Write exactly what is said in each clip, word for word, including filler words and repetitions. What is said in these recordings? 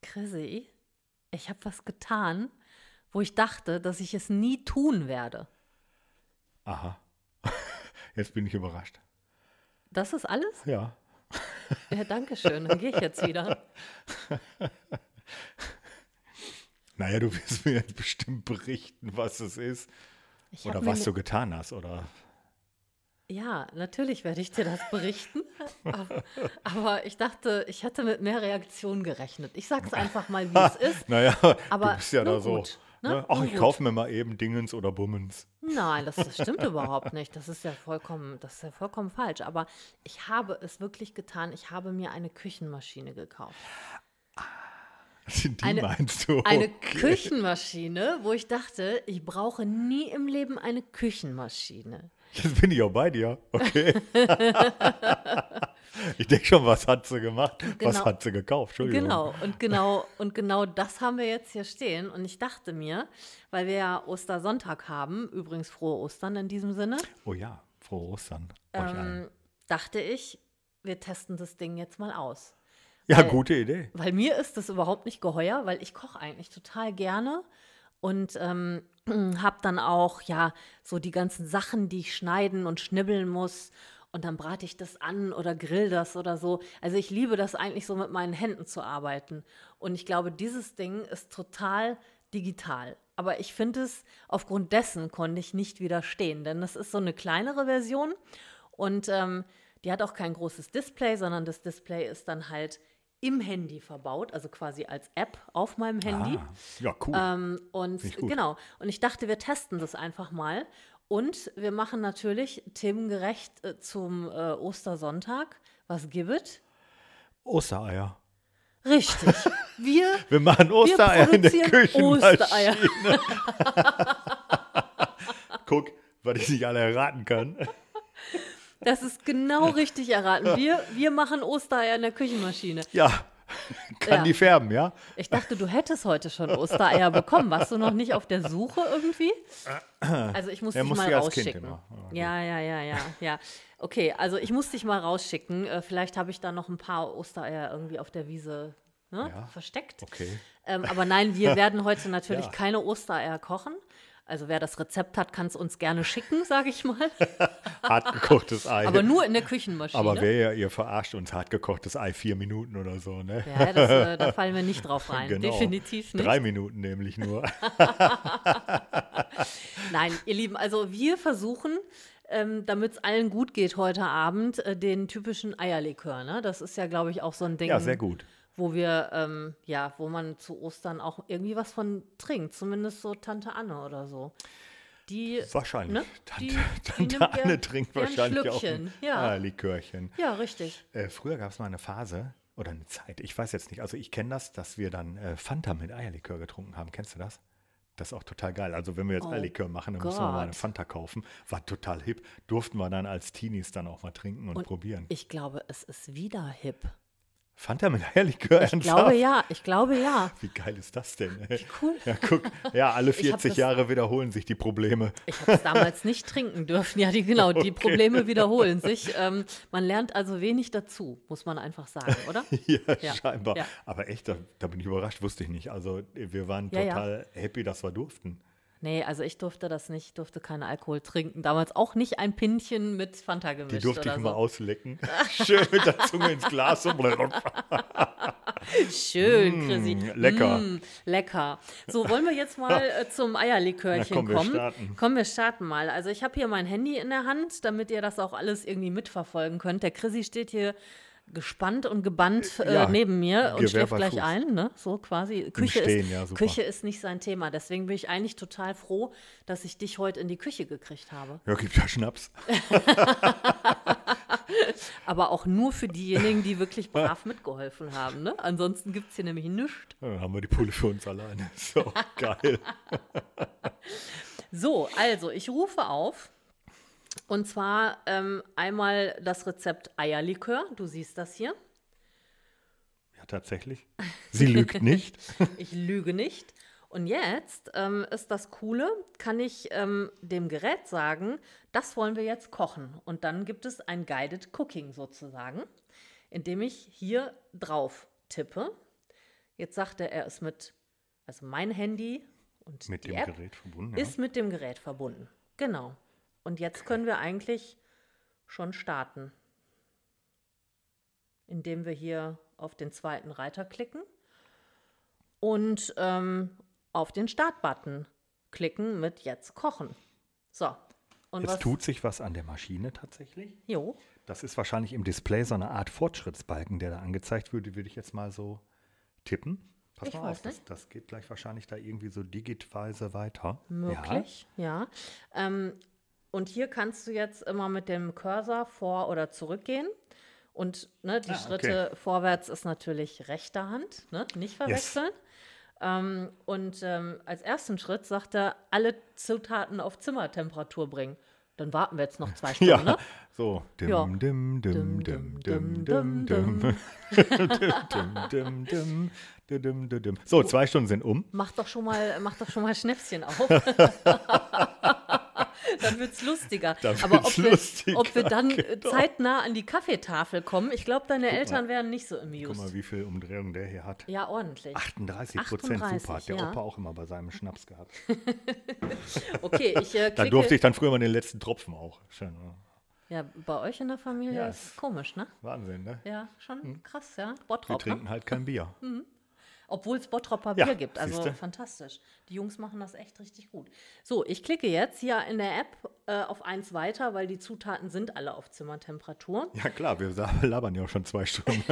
Chrissy, ich habe was getan, wo ich dachte, dass ich es nie tun werde. Aha. Jetzt bin ich überrascht. Das ist alles? Ja. Ja, danke schön. Dann gehe ich jetzt wieder. Naja, du wirst mir jetzt bestimmt berichten, was es ist. Ich Oder hab was mir du getan hast, oder? Ja, natürlich werde ich dir das berichten. Aber, aber ich dachte, ich hätte mit mehr Reaktion gerechnet. Ich sage es einfach mal, wie es ist. Naja, Aber du bist ja nun da so. gut, ne? Ne? Ach, Nun ich gut. kaufe mir mal eben Dingens oder Bummens. Nein, das, das stimmt überhaupt nicht. Das ist ja vollkommen, das ist ja vollkommen falsch. Aber ich habe es wirklich getan. Ich habe mir eine Küchenmaschine gekauft. Die Eine- meinst du? Eine Okay. Küchenmaschine, wo ich dachte, ich brauche nie im Leben eine Küchenmaschine. Jetzt bin ich auch bei dir. Okay. Ich denke schon, was hat sie gemacht? Was Genau. hat sie gekauft? Entschuldigung. Genau, und genau, und genau das haben wir jetzt hier stehen. Und ich dachte mir, weil wir ja Ostersonntag haben, übrigens frohe Ostern in diesem Sinne, Oh ja, frohe Ostern. Euch allen. ähm, dachte ich, wir testen das Ding jetzt mal aus. Ja, weil- gute Idee. Weil mir ist das überhaupt nicht geheuer, weil ich koche eigentlich total gerne und ähm, habe dann auch, ja, so die ganzen Sachen, die ich schneiden und schnibbeln muss. Und dann brate ich das an oder grill das oder so. Also ich liebe das eigentlich so mit meinen Händen zu arbeiten. Und ich glaube, dieses Ding ist total digital. Aber ich finde es, aufgrund dessen konnte ich nicht widerstehen. Denn das ist so eine kleinere Version und ähm, die hat auch kein großes Display, sondern das Display ist dann halt im Handy verbaut, also quasi als App auf meinem Handy. Ah, ja, cool. Ähm, und Finde ich gut. genau, und ich dachte, wir testen das einfach mal. Und wir machen natürlich themengerecht äh, zum äh, Ostersonntag. Was gibt es? Ostereier. Richtig. Wir, Wir machen Ostereier in der produzieren Ostereier. Küchenmaschine. Guck, was ich nicht alle erraten kann. das ist genau richtig erraten. Wir, wir machen Ostereier in der Küchenmaschine. Ja, kann Ja. die färben, ja? Ich dachte, du hättest heute schon Ostereier bekommen. Warst du noch nicht auf der Suche irgendwie? Also ich muss Er dich musste mal ja als Kind rausschicken. immer. Ja, gut. Ja, ja, ja, ja, ja. Okay, also ich muss dich mal rausschicken. Äh, vielleicht habe ich da noch ein paar Ostereier irgendwie auf der Wiese ne, Ja. versteckt. Okay. Ähm, aber nein, wir werden heute natürlich Ja. keine Ostereier kochen. Also wer das Rezept hat, kann es uns gerne schicken, sage ich mal. Hart gekochtes Ei. Aber nur in der Küchenmaschine. Aber wer ja, ihr verarscht uns hart gekochtes Ei vier Minuten oder so, ne? ja, das, äh, da fallen wir nicht drauf rein. Genau. Definitiv nicht. Drei Minuten nämlich nur. Nein, ihr Lieben, also wir versuchen, ähm, damit es allen gut geht heute Abend, äh, den typischen Eierlikör. Ne? Das ist ja, glaube ich, auch so ein Ding, Ja, sehr gut. wo wir, ähm, ja, wo man zu Ostern auch irgendwie was von trinkt. Zumindest so Tante Anne oder so. Die, Wahrscheinlich. ne? Tante, Die- die Tante nimmt Anne gern- trinkt gern wahrscheinlich auch Schlückchen, ein ja. Likörchen. ja, richtig. Äh, früher gab es mal eine Phase oder eine Zeit, ich weiß jetzt nicht, also ich kenne das, dass wir dann äh, Fanta mit Eierlikör getrunken haben. Kennst du das? Das ist auch total geil. Also wenn wir jetzt Oh Eierlikör machen, dann müssen wir mal eine Gott. Fanta kaufen. War total hip. Durften wir dann als Teenies dann auch mal trinken und, Und probieren. Ich glaube, es ist wieder hip. Fanta mit Eierlikör, Ich ernsthaft? glaube ja, ich glaube ja. Wie geil ist das denn? Ey? Cool. Ja, guck, ja, alle hab vierzig das- Jahre wiederholen sich die Probleme. Ich habe es damals nicht trinken dürfen. Ja, die, genau, die Probleme wiederholen sich. Ähm, man lernt also wenig dazu, muss man einfach sagen, oder? Ja, Ja, scheinbar. ja. Aber echt, da, da bin ich überrascht, wusste ich nicht. Also wir waren Ja, ja. total happy, dass wir durften. Nee, also ich durfte das nicht, durfte keinen Alkohol trinken. Damals auch nicht ein Pinchen mit Fanta gemischt Die durfte oder ich so. immer auslecken. Schön mit der Zunge ins Glas. Und Schön, Mm, Chrissy. lecker. Mm, lecker. So, wollen wir jetzt mal äh, zum Eierlikörchen Na komm, wir kommen? starten. Komm, wir starten mal. Also ich habe hier mein Handy in der Hand, damit ihr das auch alles irgendwie mitverfolgen könnt. Der Chrissy steht hier gespannt und gebannt äh, Ja, neben mir und Gewehr schläft bei gleich Fuß. ein, ne? So quasi. Küche, Stehen, ist, ja, super. Küche ist nicht sein Thema. Deswegen bin ich eigentlich total froh, dass ich dich heute in die Küche gekriegt habe. Ja, gibt ja Schnaps. Aber auch nur für diejenigen, die wirklich brav mitgeholfen haben. Ne? Ansonsten gibt es hier nämlich nichts. Ja, dann haben wir die Pulle für uns alleine. So, geil. So, also ich rufe auf. Und zwar ähm, einmal das Rezept Eierlikör. Du siehst das hier. Ja, tatsächlich. Sie lügt nicht. Ich lüge nicht. Und jetzt ähm, ist das Coole, kann ich ähm, dem Gerät sagen, das wollen wir jetzt kochen. Und dann gibt es ein Guided Cooking sozusagen, indem ich hier drauf tippe. Jetzt sagt er, er ist mit, also mein Handy und Mit die dem App Gerät verbunden, ja. ist mit dem Gerät verbunden. Genau. Und jetzt können wir eigentlich schon starten, indem wir hier auf den zweiten Reiter klicken und ähm, auf den Startbutton klicken mit Jetzt kochen. So. Und Jetzt was? tut sich was an der Maschine tatsächlich. Jo. Das ist wahrscheinlich im Display so eine Art Fortschrittsbalken, der da angezeigt würde, würde ich jetzt mal so tippen. Pass Ich mal weiß auf, das, nicht. das geht gleich wahrscheinlich da irgendwie so digitweise weiter. Möglich, ja. Ähm, und hier kannst du jetzt immer mit dem Cursor vor- oder zurückgehen. Und ne, die Ah, okay. Schritte vorwärts ist natürlich rechte Hand, ne? Nicht verwechseln. Ähm, und ähm, als ersten Schritt sagt er, alle Zutaten auf Zimmertemperatur bringen. Dann warten wir jetzt noch zwei Stunden, Ja, ne? so. Dim, Ja. dim, dim, Dim, dim, dim, dim, dim, dim, dim, dim. Dim, dim, dim, dim, dim, dim, dim. So, zwei Stunden sind um. Mach doch schon mal, mach doch schon mal Schnäpschen auf. Dann wird's lustiger. Dann Aber wird's ob wir, lustiger, ob wir dann äh, genau. zeitnah an die Kaffeetafel kommen, ich glaube, deine Guck Eltern mal. wären nicht so Guck mal, amused. wie viel Umdrehung der hier hat. Ja, ordentlich. achtunddreißig Prozent, achtunddreißig, super. Hat der ja. Opa auch immer bei seinem Schnaps gehabt. Okay, ich äh, Da klicke. durfte ich dann früher mal den letzten Tropfen auch. Schön, oder? Ja, bei euch in der Familie Ja, ist ist- komisch, ne? Wahnsinn, ne? Ja, schon krass, ja. Wir Bottrop, ne? trinken halt kein Bier. Obwohl es Bottropper Ja, Bier gibt. Also siehste. fantastisch. Die Jungs machen das echt richtig gut. So, ich klicke jetzt hier in der App äh, auf eins weiter, weil die Zutaten sind alle auf Zimmertemperatur. Ja klar, wir sa- labern ja auch schon zwei Stunden.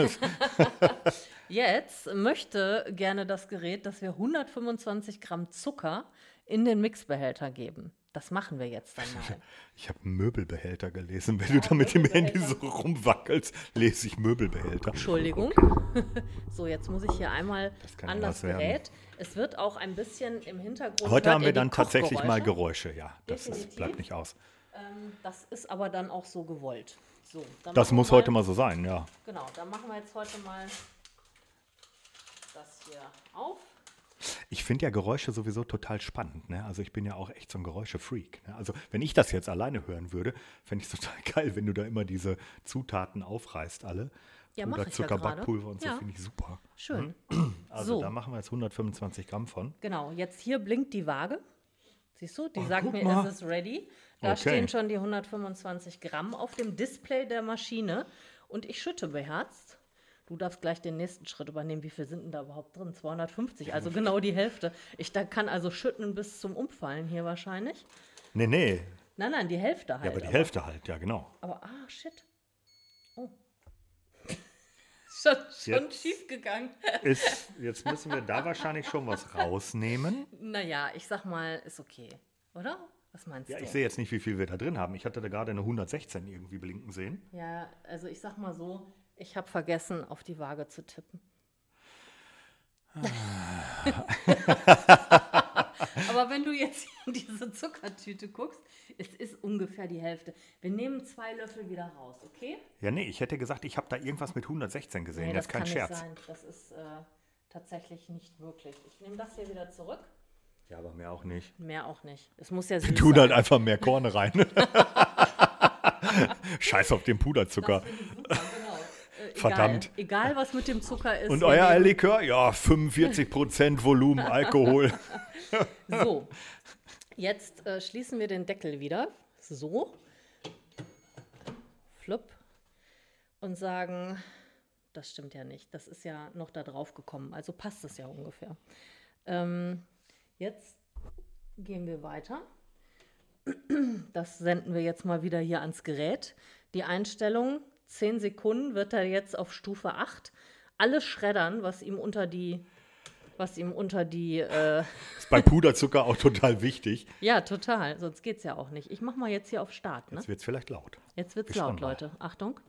Jetzt möchte gerne das Gerät, dass wir hundertfünfundzwanzig Gramm Zucker in den Mixbehälter geben. Das machen wir jetzt dann mal. Ich habe Möbelbehälter gelesen. Wenn du da mit dem Handy so Möbelbehälter. rumwackelst, lese ich Möbelbehälter. Entschuldigung. So, jetzt muss ich hier einmal Das kann an ja das was werden. Gerät. Es wird auch ein bisschen im Hintergrund. Heute hört haben ihr wir die dann tatsächlich mal Kochgeräusche. Geräusche. Ja, das ist, Definitiv. bleibt nicht aus. Ähm, das ist aber dann auch so gewollt. So, dann Das machen wir muss heute mal so sein, ja. Genau, dann machen wir jetzt heute mal das hier auf. Ich finde ja Geräusche sowieso total spannend. Ne? Also ich bin ja auch echt so ein Geräuschefreak. Ne? Also wenn ich das jetzt alleine hören würde, fände ich es total geil, wenn du da immer diese Zutaten aufreißt, alle. Ja, mach Puder, ich ja Zucker, gerade. Backpulver und so, Ja. finde ich super. Schön. Also So. da machen wir jetzt hundertfünfundzwanzig Gramm von. Genau, jetzt hier blinkt die Waage. Siehst du, die Oh, sagt guck mir, mal. es ist ready. Da Okay. stehen schon die hundertfünfundzwanzig Gramm auf dem Display der Maschine. Und ich schütte beherzt. Du darfst gleich den nächsten Schritt übernehmen. Wie viel sind denn da überhaupt drin? zweihundertfünfzig, also genau die Hälfte. Ich da kann also schütten bis zum Umfallen hier wahrscheinlich. Nee, nee. Nein, nein, die Hälfte halt. Ja, aber die aber. Hälfte halt, ja genau. Aber, ah, shit. Oh. schon schon Jetzt. schief gegangen. Ist, jetzt müssen wir da wahrscheinlich schon was rausnehmen. Naja, ich sag mal, ist okay. Oder? Was meinst Ja, du? ich sehe jetzt nicht, wie viel wir da drin haben. Ich hatte da gerade eine hundertsechzehn irgendwie blinken sehen. Ja, also ich sag mal so, ich habe vergessen, auf die Waage zu tippen. Aber wenn du jetzt hier in diese Zuckertüte guckst, es ist ungefähr die Hälfte. Wir nehmen zwei Löffel wieder raus, okay? Ja, nee, ich hätte gesagt, ich habe da irgendwas mit hundertsechzehn gesehen. Nee, das ist kein kann Scherz. nicht sein. Das ist äh, tatsächlich nicht möglich. Ich nehme das hier wieder zurück. Ja, aber mehr auch nicht. Mehr auch nicht. Es muss ja süß Wir tun sein. halt einfach mehr Korn rein. Scheiß auf den Puderzucker. Das finde ich super, genau. Äh, Verdammt. Egal, egal, was mit dem Zucker ist. Und wir euer nehmen- Eierlikör? Ja, fünfundvierzig Prozent Volumen Alkohol. So, jetzt äh, schließen wir den Deckel wieder. So. Flupp. Und sagen, das stimmt ja nicht. Das ist ja noch da drauf gekommen. Also passt es ja ungefähr. Ähm, jetzt gehen wir weiter. Das senden wir jetzt mal wieder hier ans Gerät. Die Einstellung, zehn Sekunden wird er jetzt auf Stufe acht. Alles schreddern, was ihm unter die, was ihm unter die, äh, Ist bei Puderzucker auch total wichtig. ja, total, sonst geht's ja auch nicht. Ich mach mal jetzt hier auf Start, ne? Jetzt wird es vielleicht laut. Jetzt wird's wir schauen laut, mal. Leute. Achtung.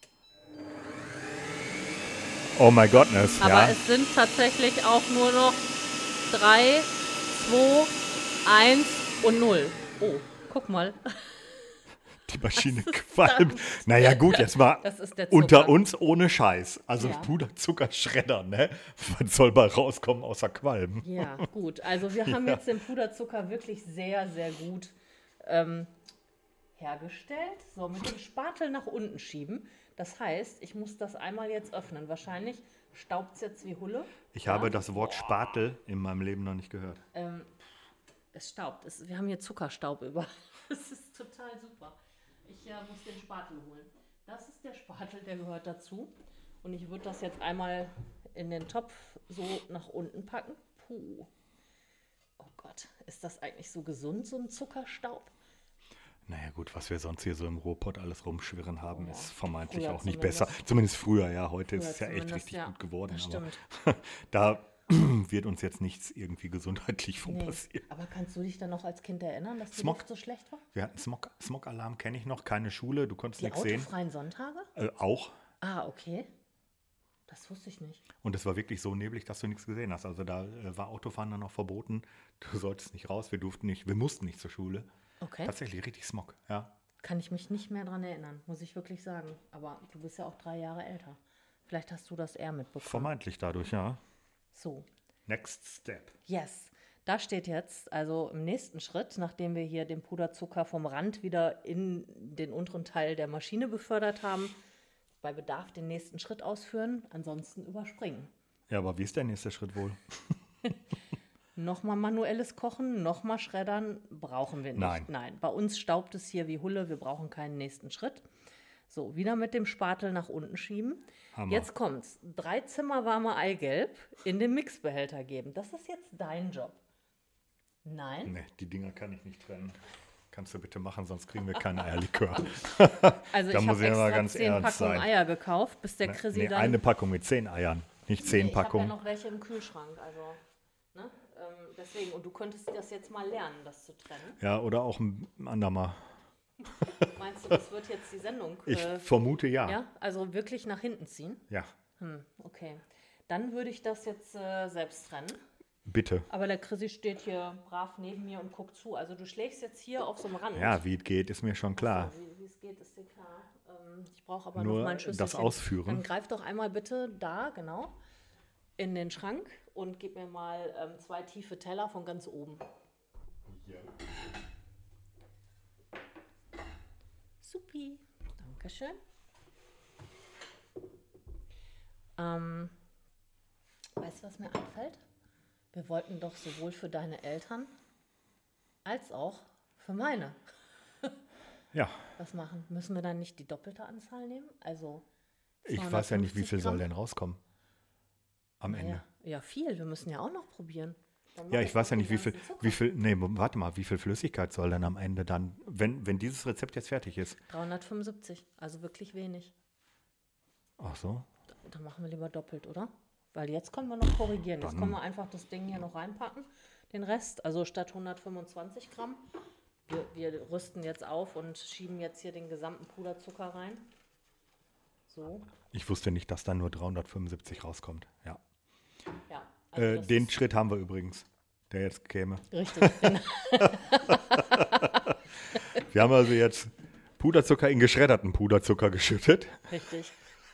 Oh my goodness. Aber ja. es sind tatsächlich auch nur noch drei, zwei, eins und null. Oh, guck mal. Die Maschine qualmt. Naja, gut, jetzt mal Das ist der Zucker. unter uns ohne Scheiß. Also Ja. Puderzucker schreddern, ne? Was soll bei rauskommen außer Qualm? Ja, gut. Also wir haben jetzt den Puderzucker wirklich sehr, sehr gut ähm, hergestellt. So, mit dem Spatel nach unten schieben. Das heißt, ich muss das einmal jetzt öffnen. Wahrscheinlich staubt es jetzt wie Hulle. Ich Ja? habe das Wort Spatel in meinem Leben noch nicht gehört. Ähm, es staubt. Es, wir haben hier Zuckerstaub über. Das ist total super. Ich äh, muss den Spatel holen. Das ist der Spatel, der gehört dazu. Und ich würde das jetzt einmal in den Topf so nach unten packen. Puh. Oh Gott, ist das eigentlich so gesund, so ein Zuckerstaub? Naja gut, was wir sonst hier so im Rohpott alles rumschwirren haben, Oh, ist vermeintlich früher auch nicht zumindest. besser. Zumindest früher, ja. Heute Früher ist es ja echt zumindest, richtig ja. gut geworden. Das Aber stimmt. da wird uns jetzt nichts irgendwie gesundheitlich von Nee. passieren. Aber kannst du dich dann noch als Kind erinnern, dass die Smog. Luft so schlecht war? Wir hatten Smog, Smog-Alarm, kenne ich noch, keine Schule, du konntest Die nichts sehen. autofreien Sonntage? Äh, auch. Ah, okay. Das wusste ich nicht. Und es war wirklich so neblig, dass du nichts gesehen hast. Also da äh, war Autofahren dann noch verboten. Du solltest nicht raus, wir durften nicht, wir mussten nicht zur Schule. Okay. Tatsächlich richtig Smog, ja. Kann ich mich nicht mehr dran erinnern, muss ich wirklich sagen. Aber du bist ja auch drei Jahre älter. Vielleicht hast du das eher mitbekommen. Vermeintlich dadurch, ja. So, Next step. yes. Da steht jetzt, also im nächsten Schritt, nachdem wir hier den Puderzucker vom Rand wieder in den unteren Teil der Maschine befördert haben, bei Bedarf den nächsten Schritt ausführen, ansonsten überspringen. Ja, aber wie ist der nächste Schritt wohl? Nochmal manuelles Kochen, nochmal Schreddern brauchen wir nicht. Nein. Nein, bei uns staubt es hier wie Hulle, wir brauchen keinen nächsten Schritt. So, wieder mit dem Spatel nach unten schieben. Hammer. Jetzt kommt's. Drei Zimmer warme Eigelb in den Mixbehälter geben. Das ist jetzt dein Job. Nein? Ne, die Dinger kann ich nicht trennen. Kannst du bitte machen, sonst kriegen wir keinen Eierlikör. Also Da ich muss habe ich ja mal extra ganz zehn ernst Packungen sein. Eier gekauft, bis der Ne, Chrissy nee, dann... eine Packung mit zehn Eiern, nicht zehn Nee, ich habe ja Packungen. noch welche im Kühlschrank, also... Ne? Ähm, deswegen, und du könntest das jetzt mal lernen, das zu trennen. Ja, oder auch ein andermal. Meinst du, das wird jetzt die Sendung? Ich äh, vermute ja. ja, also wirklich nach hinten ziehen? Ja, Hm, okay. Dann würde ich das jetzt äh, selbst trennen. bitte. Aber der Chrissy steht hier brav neben mir und guckt zu. Also du schlägst jetzt hier auf so einem Rand. Ja, wie es geht, ist mir schon klar. So, wie wie es geht, ist dir klar. Ähm, ich brauche aber Nur noch mal ein Schüsselchen. das Ausführen. Dann greif doch einmal bitte da, genau, in den Schrank und gib mir mal ähm, zwei tiefe Teller von ganz oben. Ja. Supi. Dankeschön. Ähm, weißt du, was mir einfällt? Wir wollten doch sowohl für deine Eltern als auch für meine Ja, was machen. Müssen wir dann nicht die doppelte Anzahl nehmen? Also ich weiß ja nicht, wie viel zweihundertfünfzig soll Gramm? denn rauskommen am Ende. Ja, ja, viel. Wir müssen ja auch noch probieren. Dann Ja, mach ich weiß noch ja den nicht, wie viel, ganzen Zucker. wie viel, nee, warte mal, wie viel Flüssigkeit soll denn am Ende dann, wenn, wenn dieses Rezept jetzt fertig ist? dreihundertfünfundsiebzig, also wirklich wenig. Ach so, Dann machen wir lieber doppelt, oder? Weil jetzt können wir noch korrigieren. Jetzt Dann- können wir einfach das Ding hier noch reinpacken, den Rest, also statt hundertfünfundzwanzig Gramm. Wir, wir rüsten jetzt auf und schieben jetzt hier den gesamten Puderzucker rein. So, ich wusste nicht, dass da nur dreihundertfünfundsiebzig rauskommt. Ja. ja. Also Äh, das den ist Schritt haben wir übrigens, der jetzt käme. richtig, genau. Wir haben also jetzt Puderzucker in geschredderten Puderzucker geschüttet. Richtig.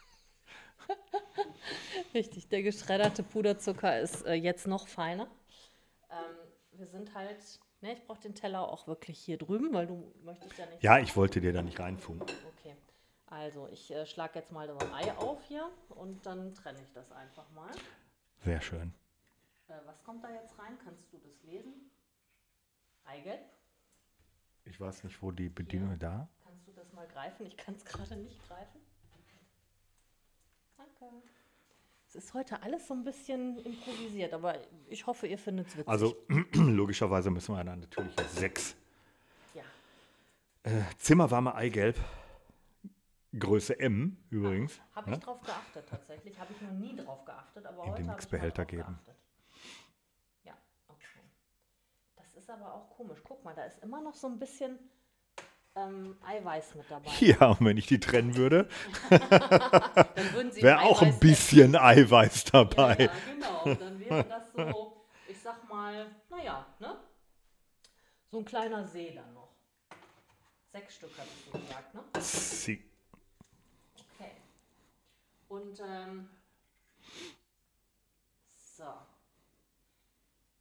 Richtig, der geschredderte Puderzucker ist äh, jetzt noch feiner. Ähm, wir sind halt, ne, ich brauche den Teller auch wirklich hier drüben, weil du möchtest ja nicht. Ja, ich wollte dir da nicht reinfunken. Okay, also ich äh, schlage jetzt mal das Ei auf hier und dann trenne ich das einfach mal. Sehr schön. Äh, was kommt da jetzt rein? Kannst du das lesen? Eigelb? Ich weiß nicht, wo die Bedienung da. Kannst du das mal greifen? Ich kann es gerade nicht greifen. Danke. Es ist heute alles so ein bisschen improvisiert, aber ich hoffe, ihr findet es witzig. Also logischerweise müssen wir dann natürlich jetzt sechs ja. äh, Zimmerwarme Eigelb, Größe M übrigens, Habe ich ne? drauf geachtet tatsächlich. Habe ich noch nie drauf geachtet, aber In heute den habe ich mal Mixbehälter drauf geben. geachtet. Ja, okay. Das ist aber auch komisch. Guck mal, da ist immer noch so ein bisschen ähm, Eiweiß mit dabei. Ja, und wenn ich die trennen würde, Dann würden sie wäre auch ein Eiweiß bisschen Eiweiß essen. dabei. Ja, ja, genau. Dann wäre das so, ich sag mal, naja, ne? So ein kleiner See dann noch. Sechs Stück hattest du gesagt, ne? Sie. Okay. Und, ähm, so.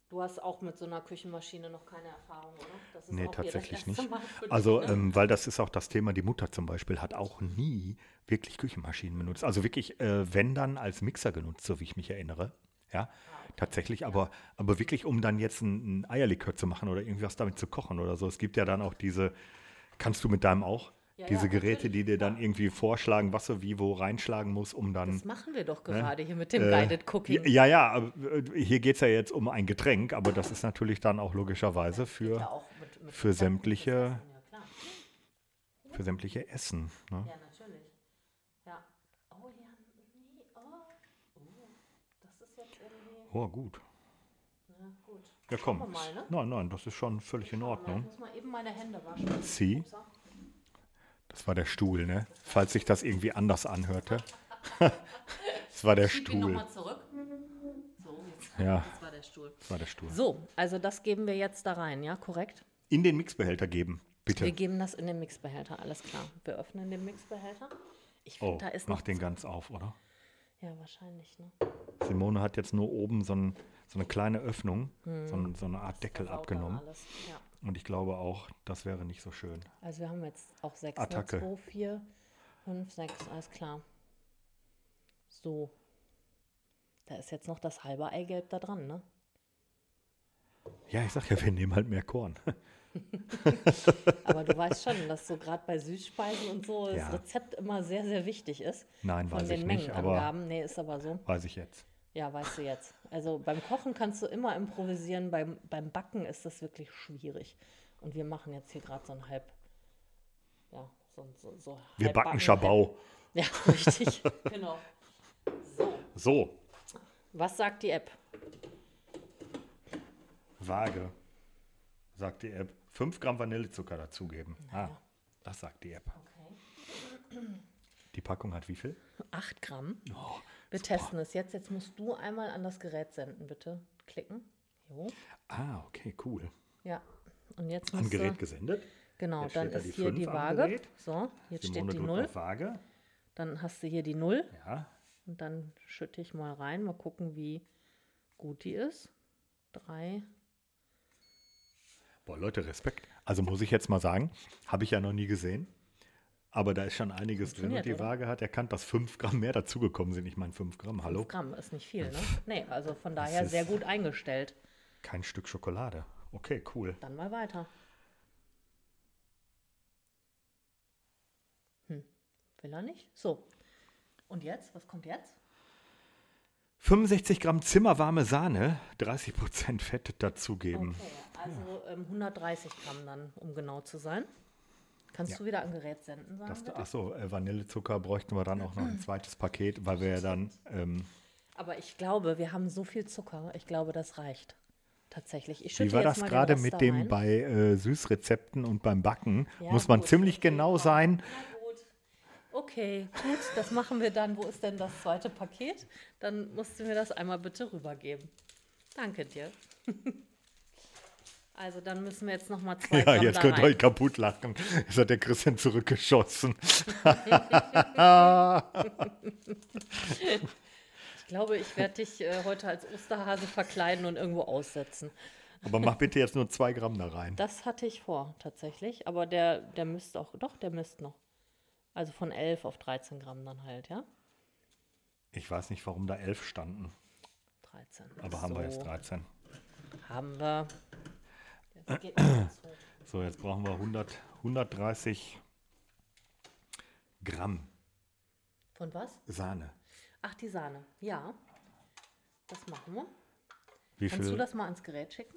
Du hast auch mit so einer Küchenmaschine noch keine Erfahrung, oder? Das ist Nee, auch hier das tatsächlich erste nicht. Mal für dich, Also, ne? ähm, weil das ist auch das Thema, die Mutter zum Beispiel hat auch nie wirklich Küchenmaschinen benutzt. Also wirklich, äh, wenn dann als Mixer genutzt, so wie ich mich erinnere. Ja, Ah, okay. tatsächlich, Ja. aber, aber wirklich, um dann jetzt ein, ein Eierlikör zu machen oder irgendwas damit zu kochen oder so. Es gibt ja dann auch diese, kannst du mit deinem auch, Ja, ja, diese Geräte, die natürlich, dir dann klar. irgendwie vorschlagen, was du wie wo reinschlagen musst, um Das dann, machen wir doch ne? gerade hier mit dem Äh, Guided ja, Cooking. ja, ja, aber, äh, hier geht es ja jetzt um ein Getränk, aber das ist natürlich dann auch logischerweise Das geht ja für, auch mit, mit für Rezepten fürs sämtliche, Essen, ja klar. für sämtliche Essen. Ne? Ja, natürlich. Ja. Oh ja, nee, oh. Oh, das ist jetzt irgendwie. Oh, gut. Na gut. Ja, Schauen komm. wir mal, ne? Nein, nein, das ist schon völlig in Schauen wir mal. Ich Ordnung. muss mal eben meine Hände waschen. Sie, Upsa. das war der Stuhl, ne? Falls sich das irgendwie anders anhörte. Das war der Schieb ihn Stuhl. nochmal zurück. So, jetzt. Ja, Das war der Stuhl. das war der Stuhl. So, also das geben wir jetzt da rein, ja, korrekt? In den Mixbehälter geben, Wir bitte. geben das in den Mixbehälter, alles klar. Wir öffnen den Mixbehälter. Ich finde, Oh, da ist mach noch. den ganz auf, oder? Ja, wahrscheinlich, ne? Simone hat jetzt nur oben so, ein, so eine kleine Öffnung, so, ein, so eine Art Deckel Versaut dann abgenommen. alles. Ja. Und ich glaube auch, das wäre nicht so schön. Also wir haben jetzt auch sechs, Attacke. zwei, vier, fünf, sechs, alles klar. So. Da ist jetzt noch das halbe Eigelb da dran, ne? Ja, ich sag ja, wir nehmen halt mehr Korn. Aber du weißt schon, dass so gerade bei Süßspeisen und so das Ja. Rezept immer sehr, sehr wichtig ist. Nein, Von weiß den ich nicht, aber Mengenangaben. Nee, ist aber so. weiß ich jetzt. Ja, weißt du jetzt. Also beim Kochen kannst du immer improvisieren, beim, beim Backen ist das wirklich schwierig. Und wir machen jetzt hier gerade so ein halb, ja, so, so, so Wir halb backen Schabau. Ja, richtig. Genau. So, So, was sagt die App? Waage, sagt die App. fünf Gramm Vanillezucker dazugeben. Ah, das sagt die App. Okay. Die Packung hat wie viel? acht Gramm. Oh, Wir testen es jetzt. Jetzt musst du einmal an das Gerät senden, bitte. Klicken. Jo. ah, okay, cool. Ja. Und jetzt An musst Gerät du, gesendet. genau, Jetzt dann steht da ist die hier fünf die am Waage. Gerät. So, jetzt Simone steht die drückt null. auf Waage. Dann hast du hier die null. Ja, Und dann schütte ich mal rein. Mal gucken, wie gut die ist. Drei. boah, Leute, Respekt. Also muss ich jetzt mal sagen, habe ich ja noch nie gesehen. Aber da ist schon einiges drin. Und Funktioniert, die oder? Waage hat erkannt, dass fünf Gramm mehr dazugekommen sind. Ich meine, fünf Gramm, hallo? fünf Gramm ist nicht viel, ne? Nee, also von daher ist- sehr gut eingestellt. Kein Stück Schokolade. Okay, cool. Dann mal weiter. Hm, will er nicht? So. Und jetzt? Was kommt jetzt? fünfundsechzig Gramm zimmerwarme Sahne, dreißig Prozent Fett dazugeben. Okay, also ähm, hundertdreißig Gramm dann, um genau zu sein. Kannst Ja. du wieder an Gerät senden, sagen Das, bitte? achso, äh, Vanillezucker bräuchten wir dann auch noch ein zweites Paket, weil wir ja dann, ähm, Aber ich glaube, wir haben so viel Zucker. Ich glaube, das reicht. Tatsächlich. Ich wie schütte war jetzt das mal den gerade Rest mit da dem rein. bei äh, Süßrezepten und beim Backen? Ja, Muss man gut, ziemlich okay, genau komm. sein. Na gut. Okay, gut, das machen wir dann. Wo ist denn das zweite Paket? Dann musst du mir das einmal bitte rübergeben. Danke dir. Also dann müssen wir jetzt noch mal zwei Ja, Gramm jetzt da könnt ihr rein. euch kaputt lachen. Jetzt hat der Christian zurückgeschossen. Ich glaube, ich werde dich äh, heute als Osterhase verkleiden und irgendwo aussetzen. Aber mach bitte jetzt nur zwei Gramm da rein. Das hatte ich vor, tatsächlich. Aber der, der misst auch, doch, der misst noch. Also von elf auf dreizehn Gramm dann halt, ja? Ich weiß nicht, warum da elf standen. dreizehn. Aber haben wir jetzt So, dreizehn. Haben wir. Jetzt geht noch was hoch. So, jetzt brauchen wir hundert, hundertdreißig Gramm Von was? Sahne. Ach, die Sahne. Ja, das machen wir. Wie Kannst viel? du das mal ans Gerät schicken?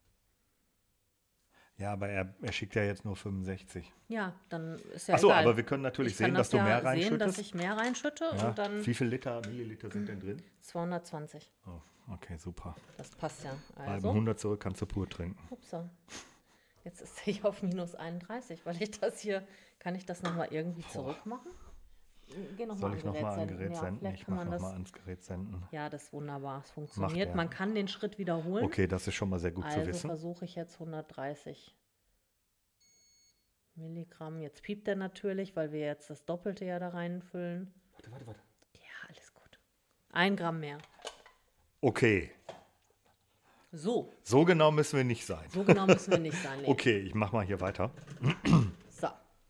Ja, aber er, er schickt ja jetzt nur fünfundsechzig. Ja, dann ist ja Achso, egal. aber wir können natürlich Ich kann sehen, dass du ja mehr sehen, reinschüttest. dass ich mehr reinschütte Ja. und dann Wie viel Liter, Milliliter sind denn drin? zweihundertzwanzig. Oh, okay, super. Das passt ja. Bleiben Also, hundert zurück, kannst du pur trinken. upsa. Jetzt ist ich auf minus einunddreißig, weil ich das hier, kann ich das nochmal irgendwie zurück machen? Geh noch Soll mal ich an nochmal an senden. Gerät Ja, senden? vielleicht Ich kann mach man das. nochmal ans Gerät senden. Ja, das ist wunderbar. Es funktioniert. er. Man kann den Schritt wiederholen. Okay, das ist schon mal sehr gut also zu wissen. versuche ich jetzt hundertdreißig Milligramm. Jetzt piept er natürlich, weil wir jetzt das Doppelte ja da reinfüllen. Warte, warte, warte. Ja, alles gut. Ein Gramm mehr. Okay. So, So genau müssen wir nicht sein. so genau müssen wir nicht sein. Nee. Okay, ich mach mal hier weiter. So,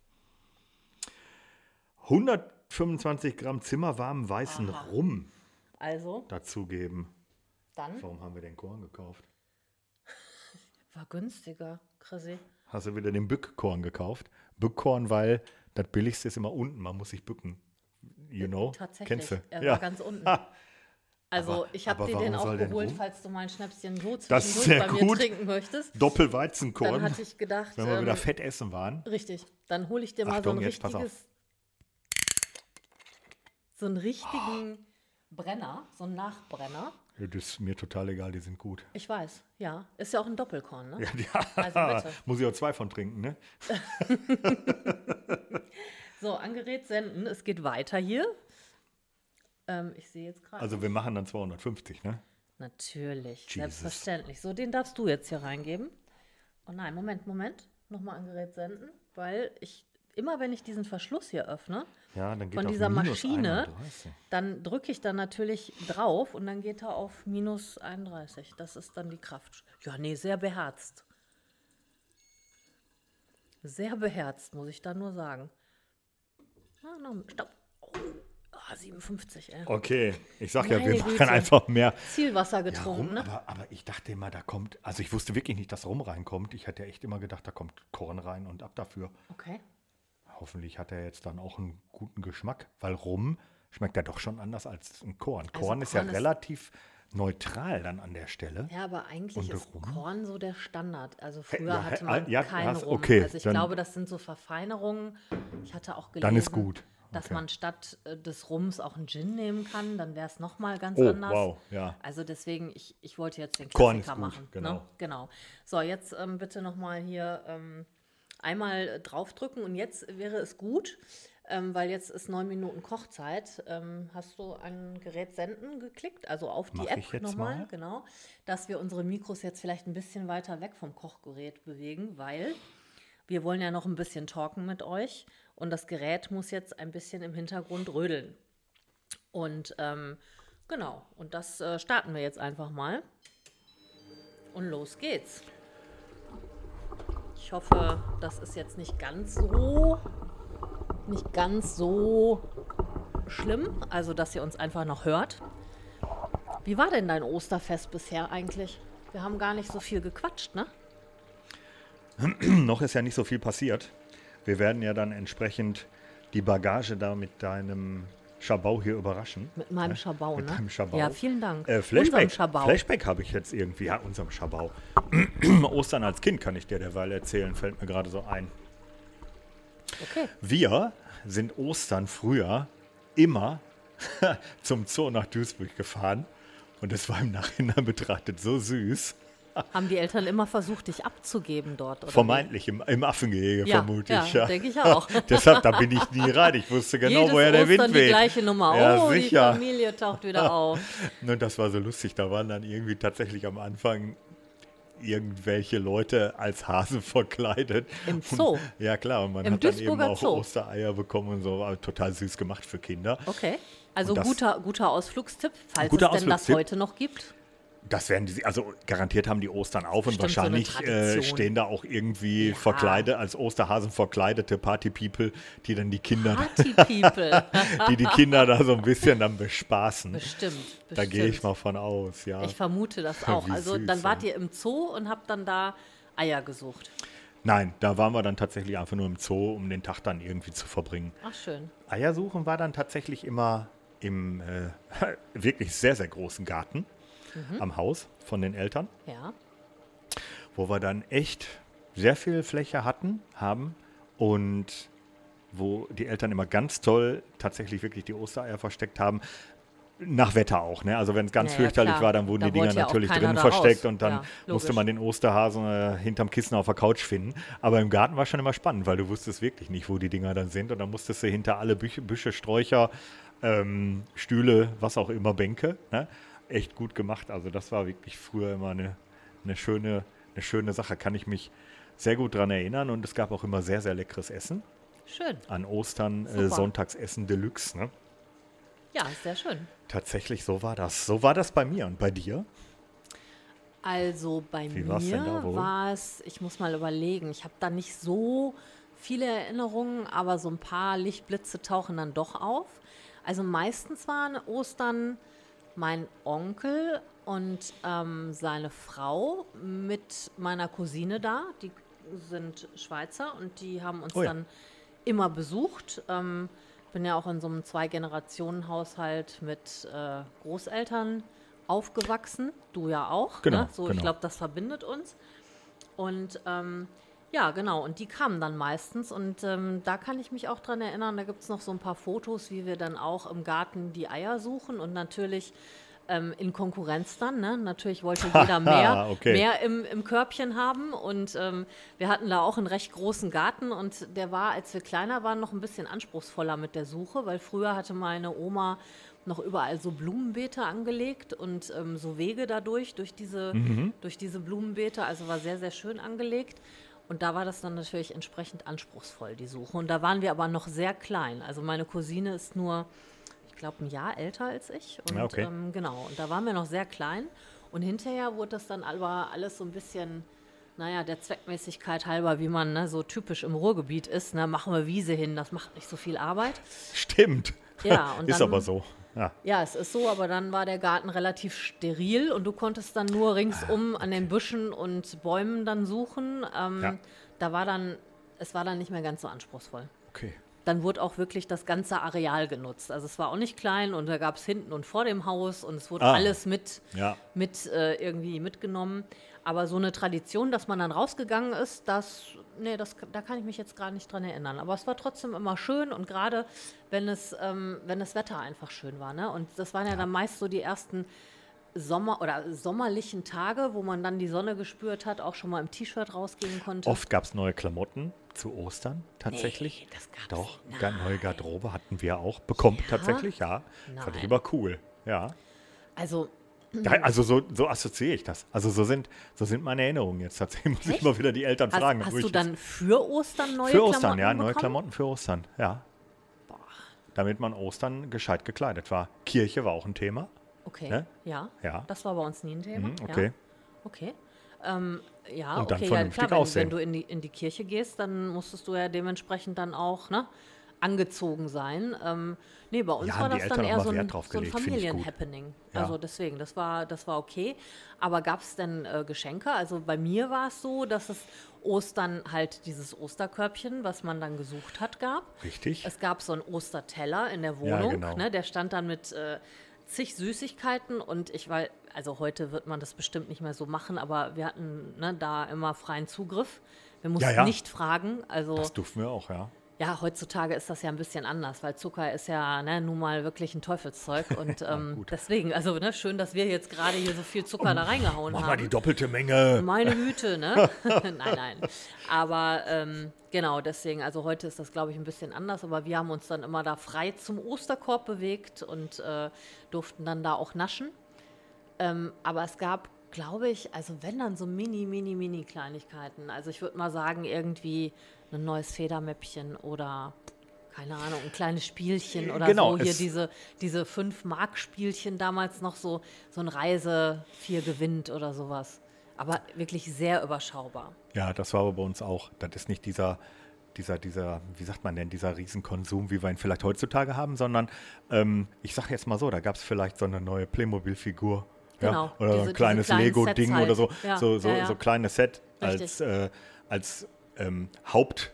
hundertfünfundzwanzig Gramm zimmerwarmen weißen Aha. Rum also, dazugeben. dann Warum haben wir den Korn gekauft? war günstiger, Chrissy. Hast du wieder den Bückkorn gekauft? Bückkorn, weil das billigste ist immer unten, man muss sich bücken. You know? Tatsächlich, Kennst du? er Ja. war ganz unten. Ha, Also, Aber- ich habe aber dir den warum auch soll denn geholt, Rum? falls du mal ein Schnäpschen so Das ist zwischendurch sehr bei mir gut. trinken möchtest. Doppelweizenkorn. Dann hatte ich gedacht, Wenn wir ähm, wieder fett essen waren. richtig, dann hole ich dir mal Achtung, so ein jetzt pass auf. richtiges, so einen richtigen Brenner, so einen Nachbrenner. Ja, das ist mir total egal, die sind gut. Ich weiß, ja. Ist ja auch ein Doppelkorn, ne? Ja, ja. Also bitte. Muss ich auch zwei von trinken, ne? So, an Gerät senden. Es geht weiter hier. Ähm, ich sehe jetzt gerade. Also wir machen dann zweihundertfünfzig, ne? Natürlich, Jesus. selbstverständlich. So, den darfst du jetzt hier reingeben. Oh nein, Moment, Moment. Nochmal an Gerät senden, weil ich, immer wenn ich diesen Verschluss hier öffne, Ja, dann geht von auf dieser minus Maschine, einunddreißig. dann drücke ich dann natürlich drauf und dann geht er auf minus einunddreißig. Das ist dann die Kraft. Ja, nee, sehr beherzt. Sehr beherzt, muss ich da nur sagen. Ah, no, stopp. Oh, ah, siebenundfünfzig, ey. Okay, ich sag ja, Meine wir machen Güte. einfach mehr. Zielwasser Ja, getrunken, rum, ne? aber, aber ich dachte immer, da kommt, also ich wusste wirklich nicht, dass Rum reinkommt. Ich hatte echt immer gedacht, da kommt Korn rein und ab dafür. Okay. Hoffentlich hat er jetzt dann auch einen guten Geschmack, weil Rum schmeckt ja doch schon anders als ein Korn. Also Korn ist ja Korn ist- relativ neutral dann an der Stelle. Ja, aber eigentlich Und ist Rum? Korn so der Standard. Also Hä, früher ja, hatte hä, man ja, keinen hast- Rum. okay, also ich dann- glaube, das sind so Verfeinerungen. Ich hatte auch gelesen, Dann ist gut. dass Okay. man statt äh, des Rums auch einen Gin nehmen kann. Dann wäre es nochmal ganz Oh, anders. wow, ja. Also deswegen, ich, ich wollte jetzt den Korn Klassiker ist gut, machen. genau. Ne? Genau. So, jetzt ähm, bitte nochmal hier ähm, einmal äh, draufdrücken. Und jetzt wäre es gut, ähm, weil jetzt ist neun Minuten Kochzeit. Ähm, hast du ein Gerät senden geklickt? Also auf die Mach App ich jetzt nochmal, mal. genau. Dass wir unsere Mikros jetzt vielleicht ein bisschen weiter weg vom Kochgerät bewegen, weil wir wollen ja noch ein bisschen talken mit euch. Und das Gerät muss jetzt ein bisschen im Hintergrund rödeln. Und ähm, genau, und das äh, starten wir jetzt einfach mal. Und los geht's. Ich hoffe, das ist jetzt nicht ganz so, nicht ganz so schlimm. Also, dass ihr uns einfach noch hört. Wie war denn dein Osterfest bisher eigentlich? Wir haben gar nicht so viel gequatscht, ne? Noch ist ja nicht so viel passiert. Wir werden ja dann entsprechend die Bagage da mit deinem Schabau hier überraschen. Mit meinem Schabau, Mit ne? deinem Schabau. Ja, vielen Dank. Äh, Unserem Flashback, Schabau. Flashback habe ich jetzt irgendwie. Ja, unserem Schabau. Ostern als Kind kann ich dir derweil erzählen, fällt mir gerade so ein. Okay. Wir sind Ostern früher immer zum Zoo nach Duisburg gefahren. Und das war im Nachhinein betrachtet so süß. Haben die Eltern immer versucht, dich abzugeben dort? Oder Vermeintlich im, im Affengehege, Ja, vermute ja, ich. Ja, denke ich auch. Deshalb, da bin ich nie rein. Ich wusste wie? genau, Jedes woher der Ostern Wind die weht. gleiche Nummer. Ja, oh, sicher. die Familie taucht wieder auf. Und das war so lustig. Da waren dann irgendwie tatsächlich am Anfang irgendwelche Leute als Hasen verkleidet. Im Zoo? Und, ja, klar. Und man Im hat dann eben Duisburger auch Zoo? Ostereier bekommen und so. War total süß gemacht für Kinder. Okay. Also Und das- guter, guter Ausflugstipp, falls Guter es denn das Ausflugstipp. heute noch gibt. Das werden die, also garantiert haben die Ostern auf und Bestimmt so eine wahrscheinlich äh, Tradition. stehen da auch irgendwie Ja. verkleidet, als Osterhasen verkleidete Party-People, die dann die Kinder, Party People. die die Kinder da so ein bisschen dann bespaßen. Bestimmt, bestimmt. Da gehe ich mal von aus, ja. Ich vermute das auch. Wie Also süß, dann wart ja. ihr im Zoo und habt dann da Eier gesucht. Nein, da waren wir dann tatsächlich einfach nur im Zoo, um den Tag dann irgendwie zu verbringen. Ach, schön. Eiersuchen war dann tatsächlich immer im äh, wirklich sehr, sehr großen Garten am Haus von den Eltern, Ja. wo wir dann echt sehr viel Fläche hatten, haben und wo die Eltern immer ganz toll tatsächlich wirklich die Ostereier versteckt haben. Nach Wetter auch, ne? Also wenn es ganz Ja, ja, fürchterlich klar. war, dann wurden Da die Dinger wollte ja auch natürlich keiner drin da versteckt raus. und dann Ja, musste logisch. man den Osterhasen äh, hinterm Kissen auf der Couch finden. Aber im Garten war schon immer spannend, weil du wusstest wirklich nicht, wo die Dinger dann sind und dann musstest du hinter alle Büsche, Büsche Sträucher, ähm, Stühle, was auch immer, Bänke, ne? Echt gut gemacht. Also das war wirklich früher immer eine, eine, schöne, eine schöne Sache. Kann ich mich sehr gut dran erinnern und es gab auch immer sehr, sehr leckeres Essen. Schön. An Ostern, äh, Super. Sonntagsessen Deluxe, ne? Ja, sehr schön. Tatsächlich, so war das. So war das bei mir und bei dir? Also bei Wie war's denn da mir wohl? war es, ich muss mal überlegen, ich habe da nicht so viele Erinnerungen, aber so ein paar Lichtblitze tauchen dann doch auf. Also meistens waren Ostern mein Onkel und ähm, seine Frau mit meiner Cousine da. Die sind Schweizer und die haben uns Oh ja. dann immer besucht. Ähm, bin ja auch in so einem Zwei-Generationen-Haushalt mit äh, Großeltern aufgewachsen. Du ja auch, Genau, ne? So, ich genau. glaube, das verbindet uns. Und ähm, ja, genau. Und die kamen dann meistens. Und ähm, da kann ich mich auch dran erinnern, da gibt es noch so ein paar Fotos, wie wir dann auch im Garten die Eier suchen. Und natürlich ähm, in Konkurrenz dann. Ne? Natürlich wollte jeder mehr, okay. mehr im, im Körbchen haben. Und ähm, wir hatten da auch einen recht großen Garten. Und der war, als wir kleiner waren, noch ein bisschen anspruchsvoller mit der Suche. Weil früher hatte meine Oma noch überall so Blumenbeete angelegt und ähm, so Wege dadurch, durch diese, durch diese Blumenbeete. Also war sehr, sehr schön angelegt. Und da war das dann natürlich entsprechend anspruchsvoll, die Suche. Und da waren wir aber noch sehr klein. Also meine Cousine ist nur, ich glaube, ein Jahr älter als ich. Und Ja, okay. ähm, genau, und da waren wir noch sehr klein. Und hinterher wurde das dann aber alles so ein bisschen, naja, der Zweckmäßigkeit halber, wie man ne, so typisch im Ruhrgebiet ist. Ne, machen wir Wiese hin, das macht nicht so viel Arbeit. Stimmt. Ja, und Ist dann, aber so. Ja. Ja, es ist so, aber dann war der Garten relativ steril und du konntest dann nur ringsum an den Büschen und Bäumen dann suchen. Ähm, Ja. Da war dann, es war dann nicht mehr ganz so anspruchsvoll. Okay. Dann wurde auch wirklich das ganze Areal genutzt. Also es war auch nicht klein und da gab es hinten und vor dem Haus und es wurde Ah. alles mit, Ja. mit äh, irgendwie mitgenommen. Aber so eine Tradition, dass man dann rausgegangen ist, das, nee, das, da kann ich mich jetzt gar nicht dran erinnern. Aber es war trotzdem immer schön und gerade wenn es, ähm, wenn das Wetter einfach schön war. Ne? Und das waren ja dann meist so die ersten Sommer- oder sommerlichen Tage, wo man dann die Sonne gespürt hat, auch schon mal im T-Shirt rausgehen konnte. Oft gab es neue Klamotten zu Ostern tatsächlich. Nee, das gab's Doch, nicht. gar neue Garderobe hatten wir auch bekommen Ja? tatsächlich, ja. Fand ich Nein. aber cool, ja. Also Ja, also so, so assoziiere ich das. Also so sind, so sind meine Erinnerungen jetzt tatsächlich. Muss ich Echt? mal wieder die Eltern hast, fragen. hast wo du ich das- dann für Ostern neue für Klamotten Ostern, ja, neue bekommen? Klamotten für Ostern, ja. Boah, Damit man Ostern gescheit gekleidet war. Kirche war auch ein Thema. okay, Ne? ja. Ja. Das war bei uns nie ein Thema. Mhm, okay. Ja. Okay. Ähm, ja, Und dann okay, ja, vernünftig klar, wenn, aussehen. wenn du in die, in die Kirche gehst, dann musstest du ja dementsprechend dann auch ne, angezogen sein. Ähm, nee, bei uns Ja, war haben die das dann Eltern auch eher mal so ein, Wert drauf so ein gelegt, finde ich gut. Familienhappening. Ja. Also deswegen, das war, das war okay. Aber gab es denn äh, Geschenke? Also bei mir war es so, dass es Ostern halt dieses Osterkörbchen, was man dann gesucht hat, gab. Richtig. Es gab so einen Osterteller in der Ja, Wohnung, genau. ne, der stand dann mit äh, zig Süßigkeiten und ich war, also heute wird man das bestimmt nicht mehr so machen, aber wir hatten ne, da immer freien Zugriff. Wir mussten ja. nicht fragen, also Das durften wir auch, ja. ja, heutzutage ist das ja ein bisschen anders, weil Zucker ist ja ne, nun mal wirklich ein Teufelszeug und ähm, gut. deswegen, also ne, schön, dass wir jetzt gerade hier so viel Zucker da reingehauen Mach haben. mal die doppelte Menge. Meine Güte, ne? nein, nein. Aber ähm, genau, deswegen, also heute ist das, glaube ich, ein bisschen anders, aber wir haben uns dann immer da frei zum Osterkorb bewegt und äh, durften dann da auch naschen. Ähm, aber es gab, glaube ich, also wenn dann so mini, mini, mini Kleinigkeiten. Also ich würde mal sagen, irgendwie ein neues Federmäppchen oder keine Ahnung, ein kleines Spielchen oder Genau, so. Hier es- diese, diese fünf Mark Spielchen damals noch so, so ein Reise vier gewinnt oder sowas. Aber wirklich sehr überschaubar. Ja, das war aber bei uns auch. Das ist nicht dieser, dieser, dieser, wie sagt man denn, dieser Riesenkonsum, wie wir ihn vielleicht heutzutage haben, sondern ähm, ich sage jetzt mal so, da gab es vielleicht so eine neue Playmobil-Figur. Genau, Ja, oder diese- ein diese kleines kleinen Lego-Ding Sets halt. oder so. Ja, so, so, ja, ja. so kleines Set als, Richtig. äh, als ähm, Haupt.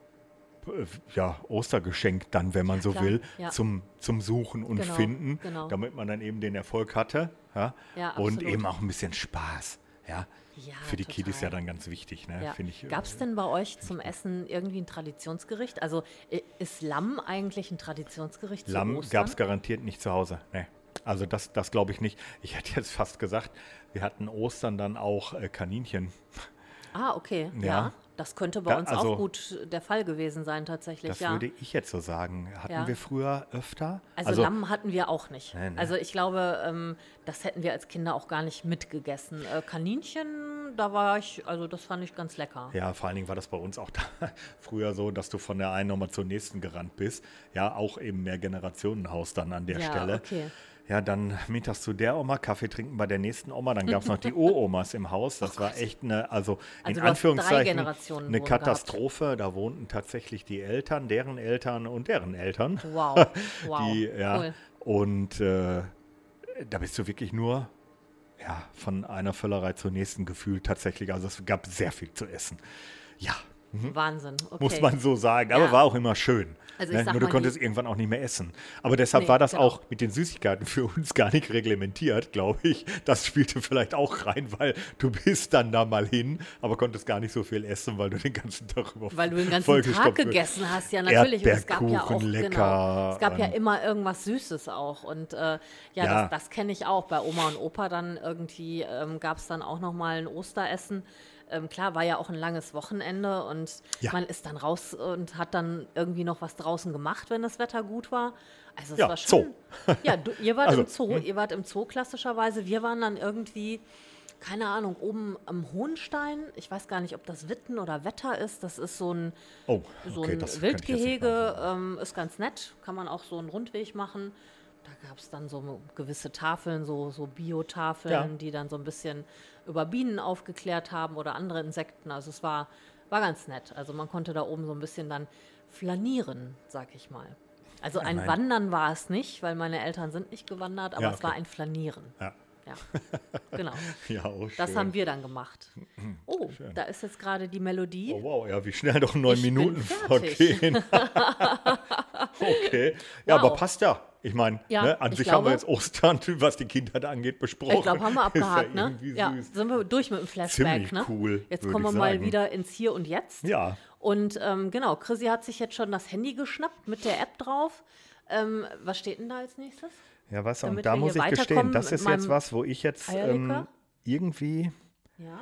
äh, Ja, Ostergeschenk dann, wenn man so klar, will, ja. zum, zum Suchen und Genau, Finden, genau. damit man dann eben den Erfolg hatte. Ja? Ja, und absolut. eben auch ein bisschen Spaß. Ja, Ja, für die Kiddies ja total. dann ganz wichtig, ne? Ja. Finde ich. Gab es denn bei euch zum Essen irgendwie ein Traditionsgericht? Also i- ist Lamm eigentlich ein Traditionsgericht zu Lamm Ostern? gab es garantiert nicht zu Hause. Nee. Also das, das glaube ich nicht. Ich hätte jetzt fast gesagt, wir hatten Ostern dann auch äh, Kaninchen. Ah, okay. Ja. Ja. Das könnte bei Da- uns also- auch gut der Fall gewesen sein, tatsächlich. Das ja. würde ich jetzt so sagen. Hatten Ja. wir früher öfter? Also, Lamm hatten wir auch nicht. Nee, nee. Also ich glaube, ähm, das hätten wir als Kinder auch gar nicht mitgegessen. Äh, Kaninchen, da war ich, also das fand ich ganz lecker. Ja, vor allen Dingen war das bei uns auch da früher so, dass du von der einen nochmal zur nächsten gerannt bist. Ja, auch eben mehr Generationenhaus dann an der Ja, Stelle. okay. Ja, dann mittags zu der Oma, Kaffee trinken bei der nächsten Oma. Dann gab es noch die Uromas im Haus. Das war echt eine, also, Also in du hast drei Anführungszeichen, Generationen eine wohnen gehabt. Katastrophe. Da wohnten tatsächlich die Eltern, deren Eltern und deren Eltern. Wow, wow, Die, ja, cool. und äh, da bist du wirklich nur ja, von einer Völlerei zur nächsten gefühlt tatsächlich. Also es gab sehr viel zu essen. Ja, Wahnsinn, okay. muss man so sagen. Aber Ja. war auch immer schön. Also ich Ne? sag Nur du mal, konntest die- irgendwann auch nicht mehr essen. Aber deshalb Nee, war das genau. auch mit den Süßigkeiten für uns gar nicht reglementiert, glaube ich. Das spielte vielleicht auch rein, weil du bist dann da mal hin, aber konntest gar nicht so viel essen, weil du den ganzen Tag über Weil du den ganzen vollgestopft Tag bist. gegessen hast, ja natürlich. Und es gab ja auch, Erdbeerkuchen, genau, lecker. es gab ja und- immer irgendwas Süßes auch. Und äh, ja, Ja. das, das kenne ich auch. Bei Oma und Opa dann irgendwie ähm, gab es dann auch nochmal ein Osteressen. Ähm, klar, war ja auch ein langes Wochenende und Ja. man ist dann raus und hat dann irgendwie noch was draußen gemacht, wenn das Wetter gut war. Also es Ja, war schon. Zoo. Ja, du, ihr wart Also, im Zoo, ihr wart im Zoo klassischerweise. Wir waren dann irgendwie, keine Ahnung, oben am Hohenstein. Ich weiß gar nicht, ob das Witten oder Wetter ist. Das ist so ein Oh, so okay, ein das kann ich jetzt nicht Wildgehege, beantworten. ähm, ist ganz nett, kann man auch so einen Rundweg machen. Da gab es dann so gewisse Tafeln, so, so Bio-Tafeln, Ja. die dann so ein bisschen über Bienen aufgeklärt haben oder andere Insekten. Also es war, war ganz nett. Also man konnte da oben so ein bisschen dann flanieren, sag ich mal. Also ein mein- Wandern war es nicht, weil meine Eltern sind nicht gewandert, aber Ja, es okay. war ein Flanieren. Ja. Ja, genau. Ja, auch schön. Das haben wir dann gemacht. Oh, da ist jetzt gerade die Melodie. Oh wow, ja, wie schnell doch neun Ich bin Minuten fertig. vergehen. Okay. Ja, Wow. aber passt ja. Ich meine, Ja, ne, an ich sich haben wir glaube- jetzt Ostern, was die Kindheit angeht, besprochen. Ich glaube, haben wir abgehakt, Ist ja ne? irgendwie Ja, süß. sind wir durch mit dem Flashback, Ziemlich ne? cool, Jetzt würd kommen wir ich mal sagen. wieder ins Hier und Jetzt. Ja. Und ähm, genau, Chrissy hat sich jetzt schon das Handy geschnappt mit der App drauf. Ähm, was steht denn da als nächstes? Ja, weißt du, und Damit da wir muss hier ich gestehen, weiterkommen das mit ist jetzt meinem was, wo ich jetzt ähm, Eierlikör? irgendwie Ja.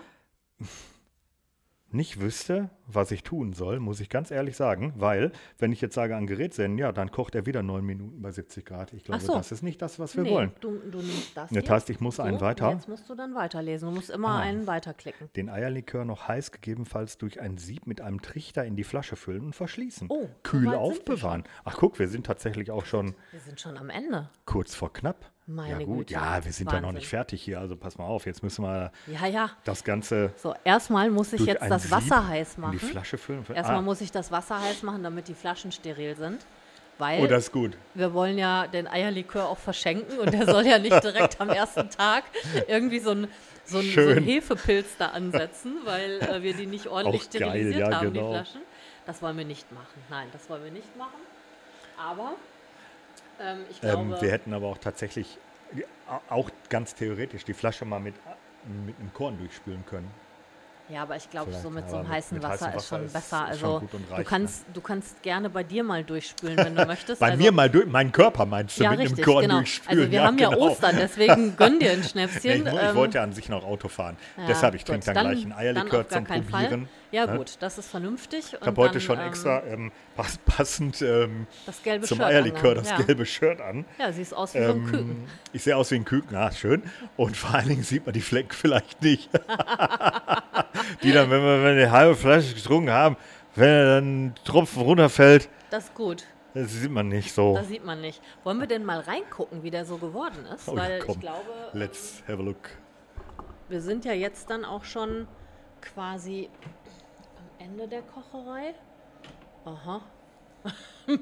nicht wüsste, was ich tun soll, muss ich ganz ehrlich sagen, weil, wenn ich jetzt sage an Gerät senden, ja, dann kocht er wieder neun Minuten bei siebzig Grad. Ich glaube, Ach so. das ist nicht das, was wir Nee, wollen. Du, du nimmst das Das hier. heißt, ich muss einen so, weiter- Jetzt musst du dann weiterlesen. Du musst immer Ah. einen weiterklicken. Den Eierlikör noch heiß gegebenenfalls durch ein Sieb mit einem Trichter in die Flasche füllen und verschließen. Oh, Kühl so weit sind wir aufbewahren. Ach guck, wir sind tatsächlich auch schon Wir sind schon am Ende. kurz vor knapp. Meine ja gut, Güte. ja, wir sind ja noch Wahnsinn. nicht fertig hier, also pass mal auf, jetzt müssen wir Ja, ja. das Ganze So, erstmal muss ich durch jetzt ein das Sieb Wasser heiß in machen. die Flasche füllen. Erstmal ah, muss ich das Wasser heiß machen, damit die Flaschen steril sind. Weil oh, das ist gut. wir wollen ja den Eierlikör auch verschenken und der soll ja nicht direkt am ersten Tag irgendwie so ein, so ein, so Schön. ein Hefepilz da ansetzen, weil äh, wir die nicht ordentlich Auch geil, sterilisiert ja, haben, genau. die Flaschen. Das wollen wir nicht machen. Nein, das wollen wir nicht machen. Aber ähm, ich glaube, Ähm, wir hätten aber auch tatsächlich, auch ganz theoretisch, die Flasche mal mit, mit einem Korn durchspülen können. ja, aber ich glaube, Vielleicht, so mit so aber einem mit- heißen mit Wasser heißem ist schon Wasser ist- besser. ist schon Also gut und du reicht, kannst, du kannst gerne bei dir mal durchspülen, wenn du möchtest. Bei also, mir mal durch, meinen Körper meinst du, ja, mit richtig, einem Korn genau. durchspülen. Also wir haben ja genau. Ostern, deswegen gönn dir ein Nee, Schnäpschen. ich, mu- ich ähm, wollte ja an sich noch Auto fahren. ja, Deshalb, ich gut, trinke dann, gleich einen dann Eierlikör auf gar zum keinen Fall. Probieren. Ja ne? gut, das ist vernünftig. Ich habe heute schon extra ähm, pass, passend ähm, das gelbe zum Shirt Eierlikör angehaben. das ja. gelbe Shirt an. Ja, siehst aus wie so ein Küken. Ähm, ich sehe aus wie ein Küken, ah, schön. Und vor allen Dingen sieht man die Flecken vielleicht nicht. Die dann, wenn wir, wenn wir eine halbe Flasche getrunken haben, wenn dann ein Tropfen runterfällt, Das ist gut, das sieht man nicht so. das sieht man nicht. Wollen wir denn mal reingucken, wie der so geworden ist? Oh ja, Weil komm. ich glaube, Let's have a look. wir sind ja jetzt dann auch schon quasi am Ende der Kocherei. Aha. hm.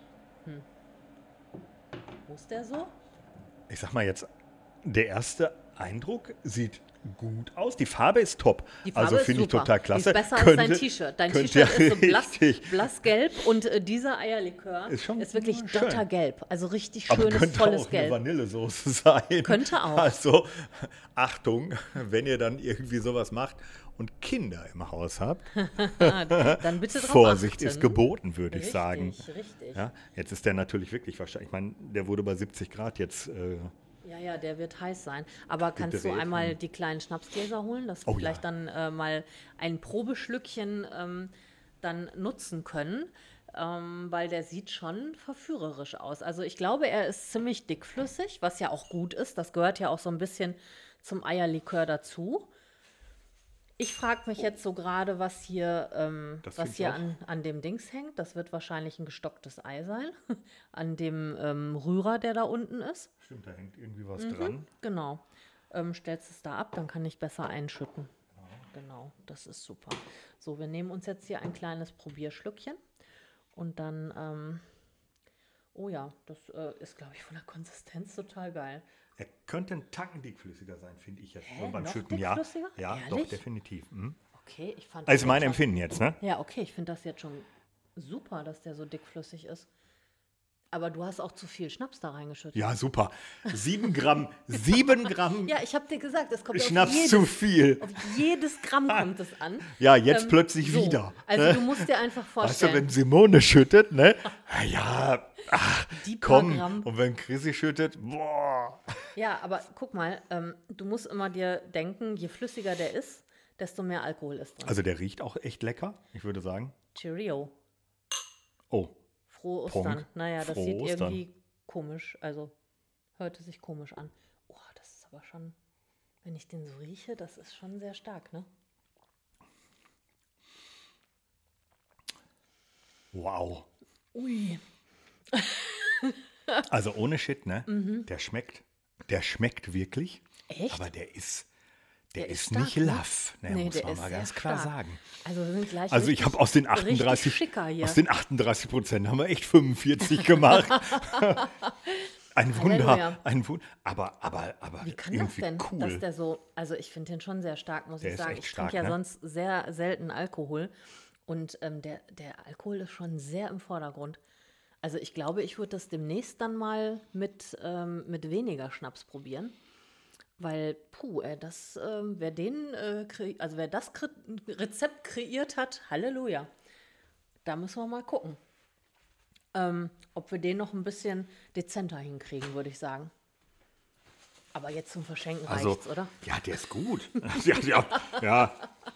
Muss der so? Ich sag mal jetzt, der erste Eindruck sieht gut aus. Die Farbe ist top. Die Farbe also ist finde ich super. total klasse. Die ist besser Könnte- als dein T-Shirt. Dein könnte T-Shirt ja ist so blass, richtig- blassgelb und äh, dieser Eierlikör Ist schon wirklich schön. dottergelb. Also richtig Aber schönes, könnte volles auch eine Gelb. Vanillesoße sein. Könnte auch. Also, Achtung, wenn ihr dann irgendwie sowas macht und Kinder im Haus habt, Dann bitte drauf Vorsicht achten. ist geboten, würde ich Richtig, sagen. richtig. Ja, jetzt ist der natürlich wirklich wahrscheinlich, ich meine, der wurde bei siebzig Grad jetzt, äh, Ja, ja, der wird heiß sein. Aber kannst du Gedreht, einmal ne? die kleinen Schnapsgläser holen, dass wir Oh, vielleicht ja. dann äh, mal ein Probeschlückchen ähm, dann nutzen können? Ähm, weil der sieht schon verführerisch aus. Also ich glaube, er ist ziemlich dickflüssig, was ja auch gut ist. Das gehört ja auch so ein bisschen zum Eierlikör dazu. Ich frage mich jetzt so gerade, was hier, ähm, Das was find ich hier auch. an, an dem Dings hängt. Das wird wahrscheinlich ein gestocktes Ei sein. An dem ähm, Rührer, der da unten ist. Stimmt, da hängt irgendwie was dran. Genau. Ähm, stellst es da ab, dann kann ich besser einschütten. Genau, das ist super. So, wir nehmen uns jetzt hier ein kleines Probierschlückchen. Und dann, ähm, oh ja, das äh, ist, glaube ich, von der Konsistenz total geil. Er könnte ein Tacken dickflüssiger sein, finde ich jetzt. Hä, So beim noch Schütten, ja. dickflüssiger? Ja, Ehrlich? doch, definitiv. Mhm. Okay, ich fand Also das mein jetzt schon- Empfinden jetzt, ne? Ja, okay, ich finde das jetzt schon super, dass der so dickflüssig ist. Aber du hast auch zu viel Schnaps da reingeschüttet. Ja, super. Sieben Gramm, sieben Gramm Ja, ich habe dir gesagt, es kommt Schnaps auf jedes, zu viel. auf jedes Gramm kommt es an. Ja, jetzt Ähm, plötzlich so. wieder. Also ne? du musst dir einfach Weißt du, vorstellen, wenn Simone schüttet, ne? Ja, ach, die paar komm. Gramm. Und wenn Chrissy schüttet, boah. Ja, aber guck mal, ähm, du musst immer dir denken, je flüssiger der ist, desto mehr Alkohol ist drin. Also der riecht auch echt lecker, ich würde sagen. Cheerio. Oh, Frohe Prunk. Ostern. Naja, das Frohe sieht Ostern. irgendwie komisch, also hörte sich komisch an. Oh, das ist aber schon, wenn ich den so rieche, das ist schon sehr stark, ne? wow. Ui. Also ohne Shit, ne? Der schmeckt. Der schmeckt wirklich. Echt? Aber der ist, der, Der ist ist stark, nicht ne? laff, ne? Nee, muss der man ist mal sehr ganz klar stark. sagen. Also wir sind gleich Also ich richtig- habe aus den richtig achtunddreißig, schicker hier. aus den achtunddreißig Prozent haben wir echt fünfundvierzig gemacht. Ein Wunder, Halleluja. ein Wunder. Aber, aber, aber Wie kann das irgendwie denn, cool. dass der so, also ich finde den schon sehr stark, muss Der ich ist sagen. echt Ich stark, trinke ja ne? sonst sehr selten Alkohol und ähm, der, der Alkohol ist schon sehr im Vordergrund. Also ich glaube, ich würde das demnächst dann mal mit, ähm, mit weniger Schnaps probieren, weil, puh, ey, das, ähm, wer den, äh, kre- also wer das Kre Rezept kreiert hat, Halleluja, da müssen wir mal gucken. Ähm, ob wir den noch ein bisschen dezenter hinkriegen, würde ich sagen. Aber jetzt zum Verschenken Also, reicht's, oder? ja, der ist gut. ja, ja, ja,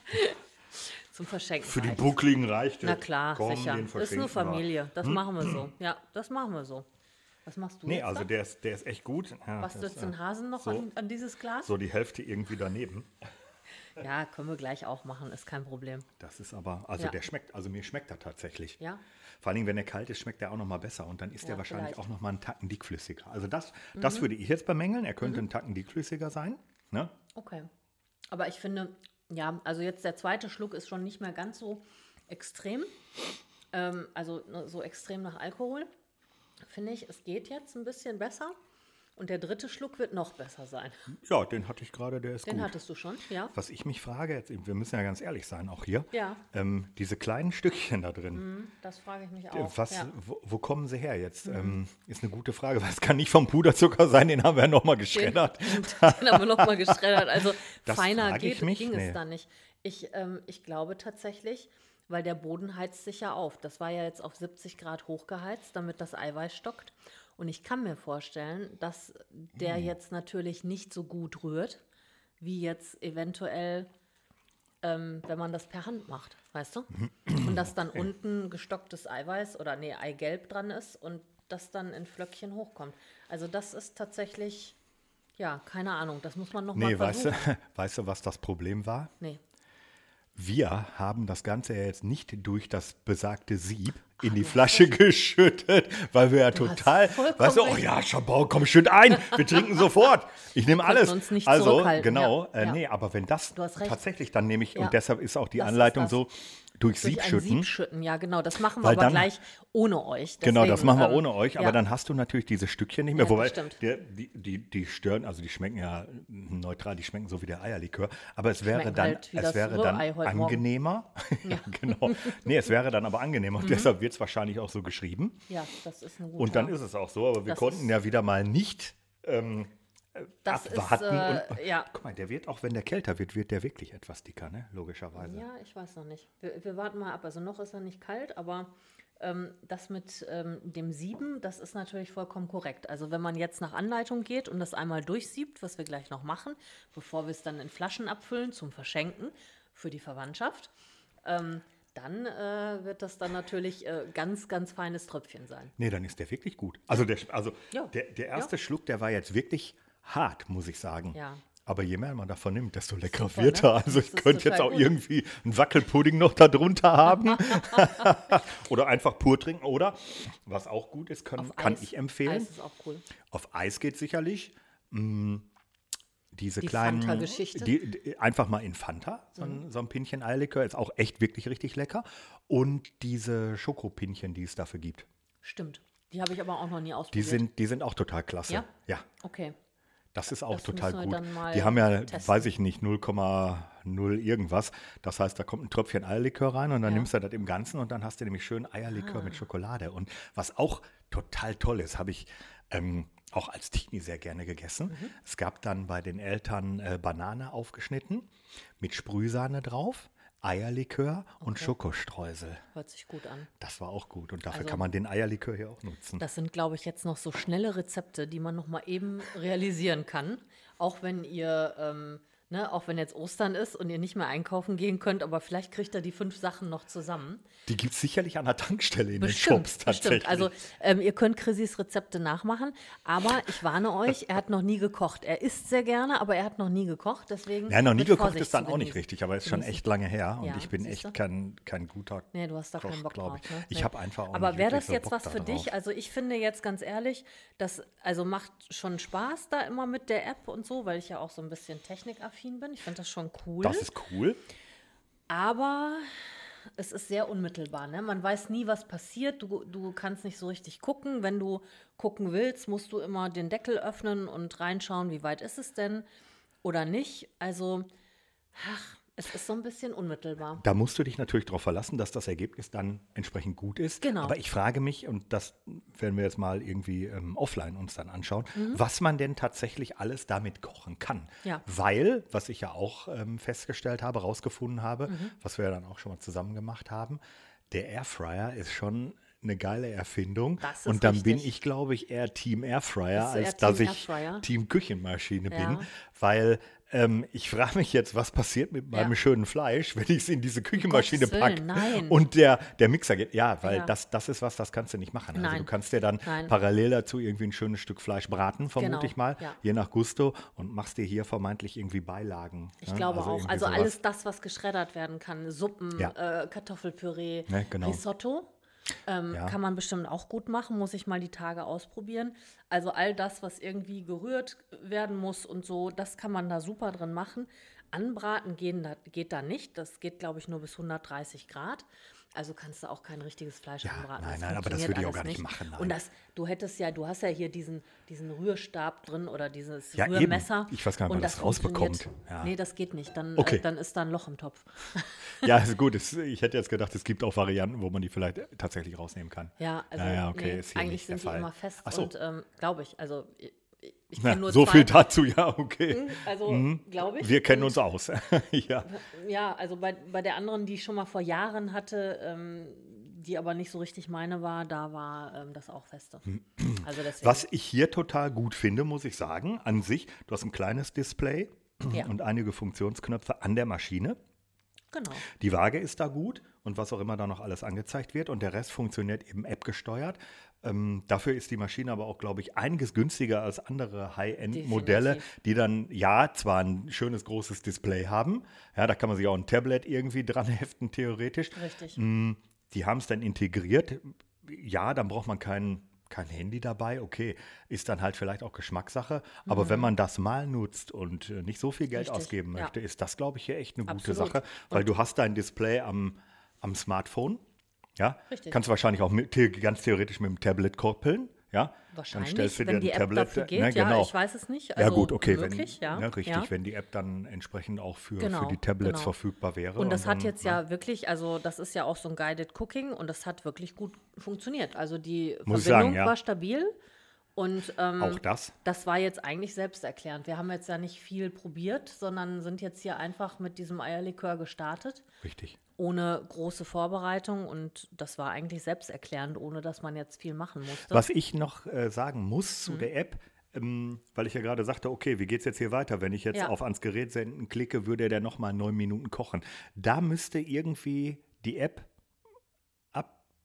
Zum Verschenken für die reicht's. Buckligen reicht es. Na klar, Komm, sicher. den Ist nur verschenken wir. Familie. Das machen wir so. Ja, das machen wir so. Was machst du Nee, jetzt also da? der ist, der ist echt gut. Ja, Bastelst das, du den äh, Hasen noch so. an, an dieses Glas? So die Hälfte irgendwie daneben. Ja, können wir gleich auch machen, ist kein Problem. Das ist aber, also Ja. der schmeckt, also mir schmeckt er tatsächlich. Ja? Vor allem, wenn er kalt ist, schmeckt er auch noch mal besser und dann ist Ja, er wahrscheinlich vielleicht. auch noch mal einen Tacken dickflüssiger. Also das, das Mhm. würde ich jetzt bemängeln. Er könnte einen Tacken dickflüssiger sein. Ne? Okay. Aber ich finde, ja, also jetzt der zweite Schluck ist schon nicht mehr ganz so extrem. Ähm, also ne, so extrem nach Alkohol. Finde ich, es geht jetzt ein bisschen besser. Und der dritte Schluck wird noch besser sein. Ja, den hatte ich gerade, der ist Den gut. hattest du schon, ja? Was ich mich frage, jetzt, wir müssen ja ganz ehrlich sein, auch hier, Ja. ähm, diese kleinen Stückchen da drin, Hm, das frage ich mich äh, auch. was, ja. wo, wo kommen sie her jetzt? Ähm, ist eine gute Frage, weil es kann nicht vom Puderzucker sein, den haben wir ja nochmal geschreddert. Den, den haben wir nochmal geschreddert. Also Das feiner frage ich geht, mich, ging nee. es da nicht. Ich, ähm, ich glaube tatsächlich, weil der Boden heizt sich ja auf. Das war ja jetzt auf siebzig Grad hochgeheizt, damit das Eiweiß stockt. Und ich kann mir vorstellen, dass der Hm. jetzt natürlich nicht so gut rührt, wie jetzt eventuell, ähm, wenn man das per Hand macht, weißt du? Und dass dann unten gestocktes Eiweiß oder nee, Eigelb dran ist und das dann in Flöckchen hochkommt. Also das ist tatsächlich, ja, keine Ahnung, das muss man noch Nee, mal weißt versuchen. du, weißt du, was das Problem war? Nee. Wir haben das Ganze ja jetzt nicht durch das besagte Sieb in Ah, die du hast Flasche geschüttet, weil wir ja Du hast total, vollkommen weißt du, oh recht. ja, Schabau, komm, schütt ein, wir trinken sofort. Ich nehme alles. uns nicht also, zurückhalten, genau, ja, äh, ja. nee, aber wenn das Du hast recht. tatsächlich dann nehme ich, Ja. und deshalb ist auch die Das ist Anleitung das. so, durch, Durch Sieb ein schütten. Sieb schütten, ja genau, das machen wir Weil aber dann- gleich ohne euch. Genau, das Deswegen, machen wir ähm, ohne euch, aber ja. dann hast du natürlich diese Stückchen nicht mehr. Ja, das Wobei, stimmt. der, die, die, die stören, also die schmecken ja neutral, die schmecken so wie der Eierlikör. Aber es wäre Schmecken dann, halt wie es das wäre dann Rührei heute Morgen. angenehmer. ja, genau. Nee, es wäre dann aber angenehmer. Und deshalb wird es wahrscheinlich auch so geschrieben. Ja, das ist ein guter. Und dann ist es auch so, aber wir Das konnten ist- ja wieder mal nicht ähm, das abwarten. Ist, und, äh, ja. Guck mal, der wird, auch wenn der kälter wird, wird der wirklich etwas dicker, ne? Logischerweise. Ja, ich weiß noch nicht. Wir, wir warten mal ab. Also noch ist er nicht kalt, aber ähm, das mit ähm, dem Sieben, das ist natürlich vollkommen korrekt. Also wenn man jetzt nach Anleitung geht und das einmal durchsiebt, was wir gleich noch machen, bevor wir es dann in Flaschen abfüllen zum Verschenken für die Verwandtschaft, ähm, dann äh, wird das dann natürlich äh, ganz, ganz feines Tröpfchen sein. Nee, dann ist der wirklich gut. Also der, also Ja. der, der erste Ja. Schluck, der war jetzt wirklich hart, muss ich sagen. Ja, Aber je mehr man davon nimmt, desto leckerer Super, wird ne? er. Also Das ich ist könnte jetzt total auch gut. irgendwie einen Wackelpudding noch da drunter haben. Oder einfach pur trinken. Oder, was auch gut ist, kann, Auf kann Eis. ich empfehlen. Eis ist auch cool. Auf Eis geht sicherlich. Mm, Diese Die kleinen, Fanta-Geschichte. die, die, einfach mal in Fanta, so ein, so ein Pinchen Eierlikör, ist auch echt wirklich richtig lecker. Und diese Schokopinchen, die es dafür gibt, Stimmt. Die habe ich aber auch noch nie die ausprobiert. sind, die sind auch total klasse. Ja? Ja, Okay. das ist auch Das total müssen wir gut. dann mal Die haben ja, testen. weiß ich nicht, null Komma null irgendwas. Das heißt, da kommt ein Tröpfchen Eierlikör rein und dann Ja. nimmst du das im Ganzen und dann hast du nämlich schön Eierlikör mit Schokolade. Und was auch total toll ist, habe ich ähm, auch als Teenie sehr gerne gegessen. Mhm. Es gab dann bei den Eltern äh, Banane aufgeschnitten mit Sprühsahne drauf, Eierlikör und Okay. Schokostreusel. Hört sich gut an. Das war auch gut und dafür Also- kann man den Eierlikör hier auch nutzen. Das sind, glaube ich, jetzt noch so schnelle Rezepte, die man noch mal eben realisieren kann. Auch wenn ihr, ähm, ne, auch wenn jetzt Ostern ist und ihr nicht mehr einkaufen gehen könnt, aber vielleicht kriegt ihr die fünf Sachen noch zusammen. Die gibt es sicherlich an der Tankstelle in den Bestimmt, Shops tatsächlich. bestimmt. Also ähm, ihr könnt Chrissys Rezepte nachmachen, aber ich warne euch, er hat noch nie gekocht. Er isst sehr gerne, aber er hat noch nie gekocht, deswegen Ja, noch nie mit gekocht Vorsicht ist dann zu auch nicht genießen. richtig, aber ist schon Genießen. echt lange her und Ja, ich bin siehst du? echt kein, kein guter Nee, du hast da Koch, keinen Bock glaube drauf. ich. Ne? Ich Nee. habe einfach auch Aber nicht wäre wirklich das so jetzt Bock was da für drauf. dich? Also ich finde jetzt ganz ehrlich, das also macht schon Spaß da immer mit der App und so, weil ich ja auch so ein bisschen technikaffin bin. Ich finde das schon cool. Das ist cool. Aber es ist sehr unmittelbar. Ne? Man weiß nie, was passiert. Du, du kannst nicht so richtig gucken. Wenn du gucken willst, musst du immer den Deckel öffnen und reinschauen, wie weit ist es denn oder nicht. Also, ach, es ist so ein bisschen unmittelbar. Da musst du dich natürlich darauf verlassen, dass das Ergebnis dann entsprechend gut ist. Genau. Aber ich frage mich, und das werden wir jetzt mal irgendwie ähm, offline uns dann anschauen, Mhm. was man denn tatsächlich alles damit kochen kann. Ja. Weil, was ich ja auch ähm, festgestellt habe, rausgefunden habe, Mhm. was wir ja dann auch schon mal zusammen gemacht haben, der Airfryer ist schon eine geile Erfindung. Das ist Und dann bin richtig. ich, glaube ich, eher Team Airfryer, Bist du eher als dass Team ich Airfryer? Team Küchenmaschine Ja. bin. Weil ähm, ich frage mich jetzt, was passiert mit meinem Ja. schönen Fleisch, wenn ich es in diese Küchenmaschine Gottes packe Willen, nein. und der, der Mixer geht. Ja, weil Ja. das, das ist was, das kannst du nicht machen. Also Nein. du kannst dir dann Nein. parallel dazu irgendwie ein schönes Stück Fleisch braten, vermute Genau, ich mal, ja. je nach Gusto, und machst dir hier vermeintlich irgendwie Beilagen. Ich ne? glaube auch. irgendwie Also sowas. alles das, was geschreddert werden kann. Suppen, Ja. äh, Kartoffelpüree, Ne, genau. Risotto. Ähm, Ja. Kann man bestimmt auch gut machen, muss ich mal die Tage ausprobieren. Also all das, was irgendwie gerührt werden muss und so, das kann man da super drin machen. Anbraten gehen, da, geht da nicht. Das geht, glaube ich, nur bis hundertdreißig Grad. Also kannst du auch kein richtiges Fleisch Ja, anbraten. nein, nein, aber das funktioniert würde ich auch alles gar nicht machen, nein. Und das, du hättest ja, du hast ja hier diesen, diesen Rührstab drin oder dieses Ja, eben. Rührmesser. Ich weiß gar nicht, ob und man das funktioniert- rausbekommt. Ja. Nee, das geht nicht. Dann, Okay. äh, dann ist da ein Loch im Topf. Ja, ist gut. Es, ich hätte jetzt gedacht, es gibt auch Varianten, wo man die vielleicht tatsächlich rausnehmen kann. Ja, also Ja, ja, okay, nee, ist hier eigentlich nicht der sind die Fall. immer fest Ach so. und ähm, glaube ich, also ich, ich Na, kenne nur so zwei. viel dazu, ja, okay. Also glaube ich. Wir kennen Und, uns aus. ja. Ja, also bei, bei der anderen, die ich schon mal vor Jahren hatte, ähm, die aber nicht so richtig meine war, da war ähm, das auch feste. Also deswegen. Was ich hier total gut finde, muss ich sagen, an sich, du hast ein kleines Display Ja. und einige Funktionsknöpfe an der Maschine. Genau. Die Waage ist da gut und was auch immer da noch alles angezeigt wird und der Rest funktioniert eben App-gesteuert. Ähm, dafür ist die Maschine aber auch, glaube ich, einiges günstiger als andere High-End-Modelle, Definitiv. die dann, ja, zwar ein schönes großes Display haben, ja, da kann man sich auch ein Tablet irgendwie dran heften, theoretisch. Richtig. Mm, Die haben es dann integriert. Ja, dann braucht man kein, kein Handy dabei. Okay, ist dann halt vielleicht auch Geschmackssache. Aber wenn man das mal nutzt und äh, nicht so viel Geld Mhm. Richtig, ausgeben ja. möchte, ist das, glaube ich, hier echt eine gute Absolut. Sache. Weil du hast dein Display am, am Smartphone. Ja, Richtig. kannst du wahrscheinlich auch mit, the- ganz theoretisch mit dem Tablet koppeln. Ja, Wahrscheinlich, dann stellst du dir wenn ein die App Tablet, dafür geht. ne, Ja, genau. ich weiß es nicht. Ja Also gut, okay, möglich, wenn, ja. ne, richtig, ja. wenn die App dann entsprechend auch für, Genau, für die Tablets genau. verfügbar wäre. Und das hat dann, jetzt ne, ja wirklich, also das ist ja auch so ein Guided Cooking und das hat wirklich gut funktioniert. Also die Muss ich Verbindung sagen, ja. war stabil und ähm, auch das. das war jetzt eigentlich selbsterklärend. Wir haben jetzt ja nicht viel probiert, sondern sind jetzt hier einfach mit diesem Eierlikör gestartet, Richtig. ohne große Vorbereitung und das war eigentlich selbsterklärend, ohne dass man jetzt viel machen musste. Was ich noch äh, sagen muss Mhm. zu der App, ähm, weil ich ja gerade sagte, okay, wie geht es jetzt hier weiter? Wenn ich jetzt Ja. auf ans Gerät senden klicke, würde der nochmal neun Minuten kochen. Da müsste irgendwie die App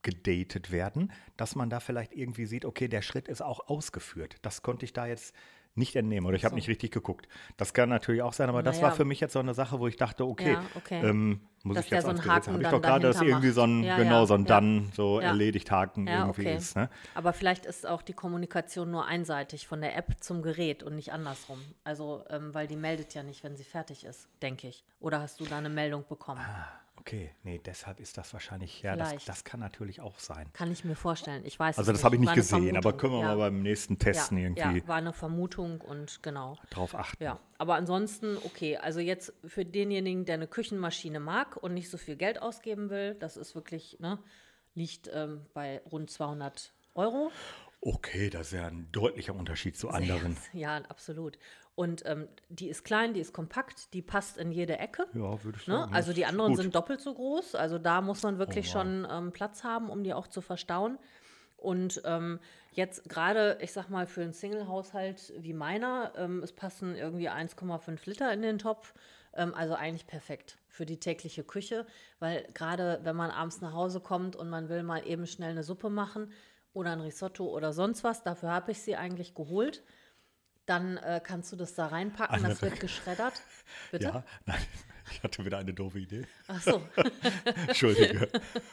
abgedatet werden, dass man da vielleicht irgendwie sieht, okay, der Schritt ist auch ausgeführt. Das konnte ich da jetzt nicht entnehmen oder ich habe So. nicht richtig geguckt. Das kann natürlich auch sein, aber das war Naja. für mich jetzt so eine Sache, wo ich dachte, okay, Ja, okay. ähm, muss Dass ich der jetzt so einen als Gesetz, Haken habe ich dann doch gerade, dass dahinter irgendwie so ein, macht. Ja, genau, ja, so ein ja. dann so Ja. erledigt Haken Ja, irgendwie okay. ist. Ne? Aber vielleicht ist auch die Kommunikation nur einseitig von der App zum Gerät und nicht andersrum. Also, ähm, weil die meldet ja nicht, wenn sie fertig ist, denke ich. Oder hast du da eine Meldung bekommen? Ah, okay, nee, deshalb ist das wahrscheinlich, ja, das, Vielleicht. das kann natürlich auch sein. Kann ich mir vorstellen. Ich weiß Also es das habe ich nicht War eine gesehen, aber Vermutung. können wir ja. mal beim nächsten Testen ja, irgendwie Ja, war eine Vermutung und genau. drauf achten. Ja, aber ansonsten, okay, also jetzt für denjenigen, der eine Küchenmaschine mag und nicht so viel Geld ausgeben will, das ist wirklich, ne, liegt ähm, bei rund zweihundert Euro. Okay, das ist ja ein deutlicher Unterschied zu anderen. Ja, absolut. Und ähm, die ist klein, die ist kompakt, die passt in jede Ecke. Ja, würde ich Ne? sagen. Also das die ist anderen gut. sind doppelt so groß. Also da muss man wirklich Oh, wow. schon ähm, Platz haben, um die auch zu verstauen. Und ähm, jetzt gerade, ich sag mal, für einen Single-Haushalt wie meiner, ähm, es passen irgendwie eins Komma fünf Liter in den Topf. Ähm, also eigentlich perfekt für die tägliche Küche, weil gerade wenn man abends nach Hause kommt und man will mal eben schnell eine Suppe machen oder ein Risotto oder sonst was, dafür habe ich sie eigentlich geholt. Dann äh, kannst du das da reinpacken, das Andere- wird geschreddert. Bitte? Ja, nein, ich hatte wieder eine doofe Idee. Ach so. Entschuldige.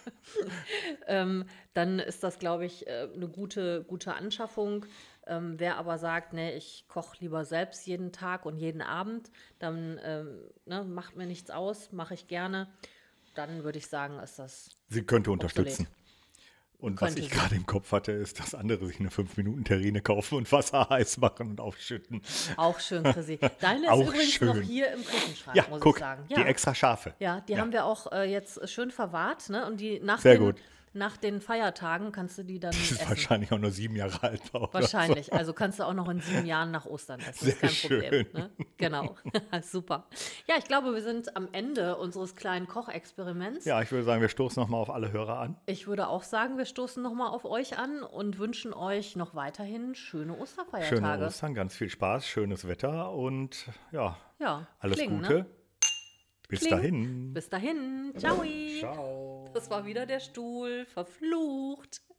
ähm, dann ist das, glaube ich, äh, eine gute, gute Anschaffung. Ähm, wer aber sagt, nee, ich koche lieber selbst jeden Tag und jeden Abend, dann ähm, ne, macht mir nichts aus, mache ich gerne. Dann würde ich sagen, ist das Sie könnte unterstützen. obsolet. Und was Könnte ich sie. gerade im Kopf hatte, ist, dass andere sich eine fünf Minuten Terrine kaufen und Wasser heiß machen und aufschütten. Auch schön, Chrissy. Deine Auch ist übrigens schön. noch hier im Küchenschrank, Ja, muss guck, ich sagen. die extra scharfe. Ja, die Ja. haben wir auch äh, jetzt schön verwahrt, ne? Und die nach Sehr den, gut. nach den Feiertagen kannst du die dann Die ist essen. wahrscheinlich auch nur sieben Jahre alt. War oder Wahrscheinlich. Also kannst du auch noch in sieben Jahren nach Ostern essen. Das ist Sehr kein Problem. schön. Ne? Genau. Super. Ja, ich glaube, wir sind am Ende unseres kleinen Kochexperiments. So. Ja, ich würde sagen, wir stoßen nochmal auf alle Hörer an. Ich würde auch sagen, wir stoßen nochmal auf euch an und wünschen euch noch weiterhin schöne Osterfeiertage. Schöne Ostern, ganz viel Spaß, schönes Wetter und ja, Ja, alles Kling, Gute. Ne? Bis Kling. dahin. Bis dahin. Ciao. Ciao. Das war wieder der Stuhl. Verflucht.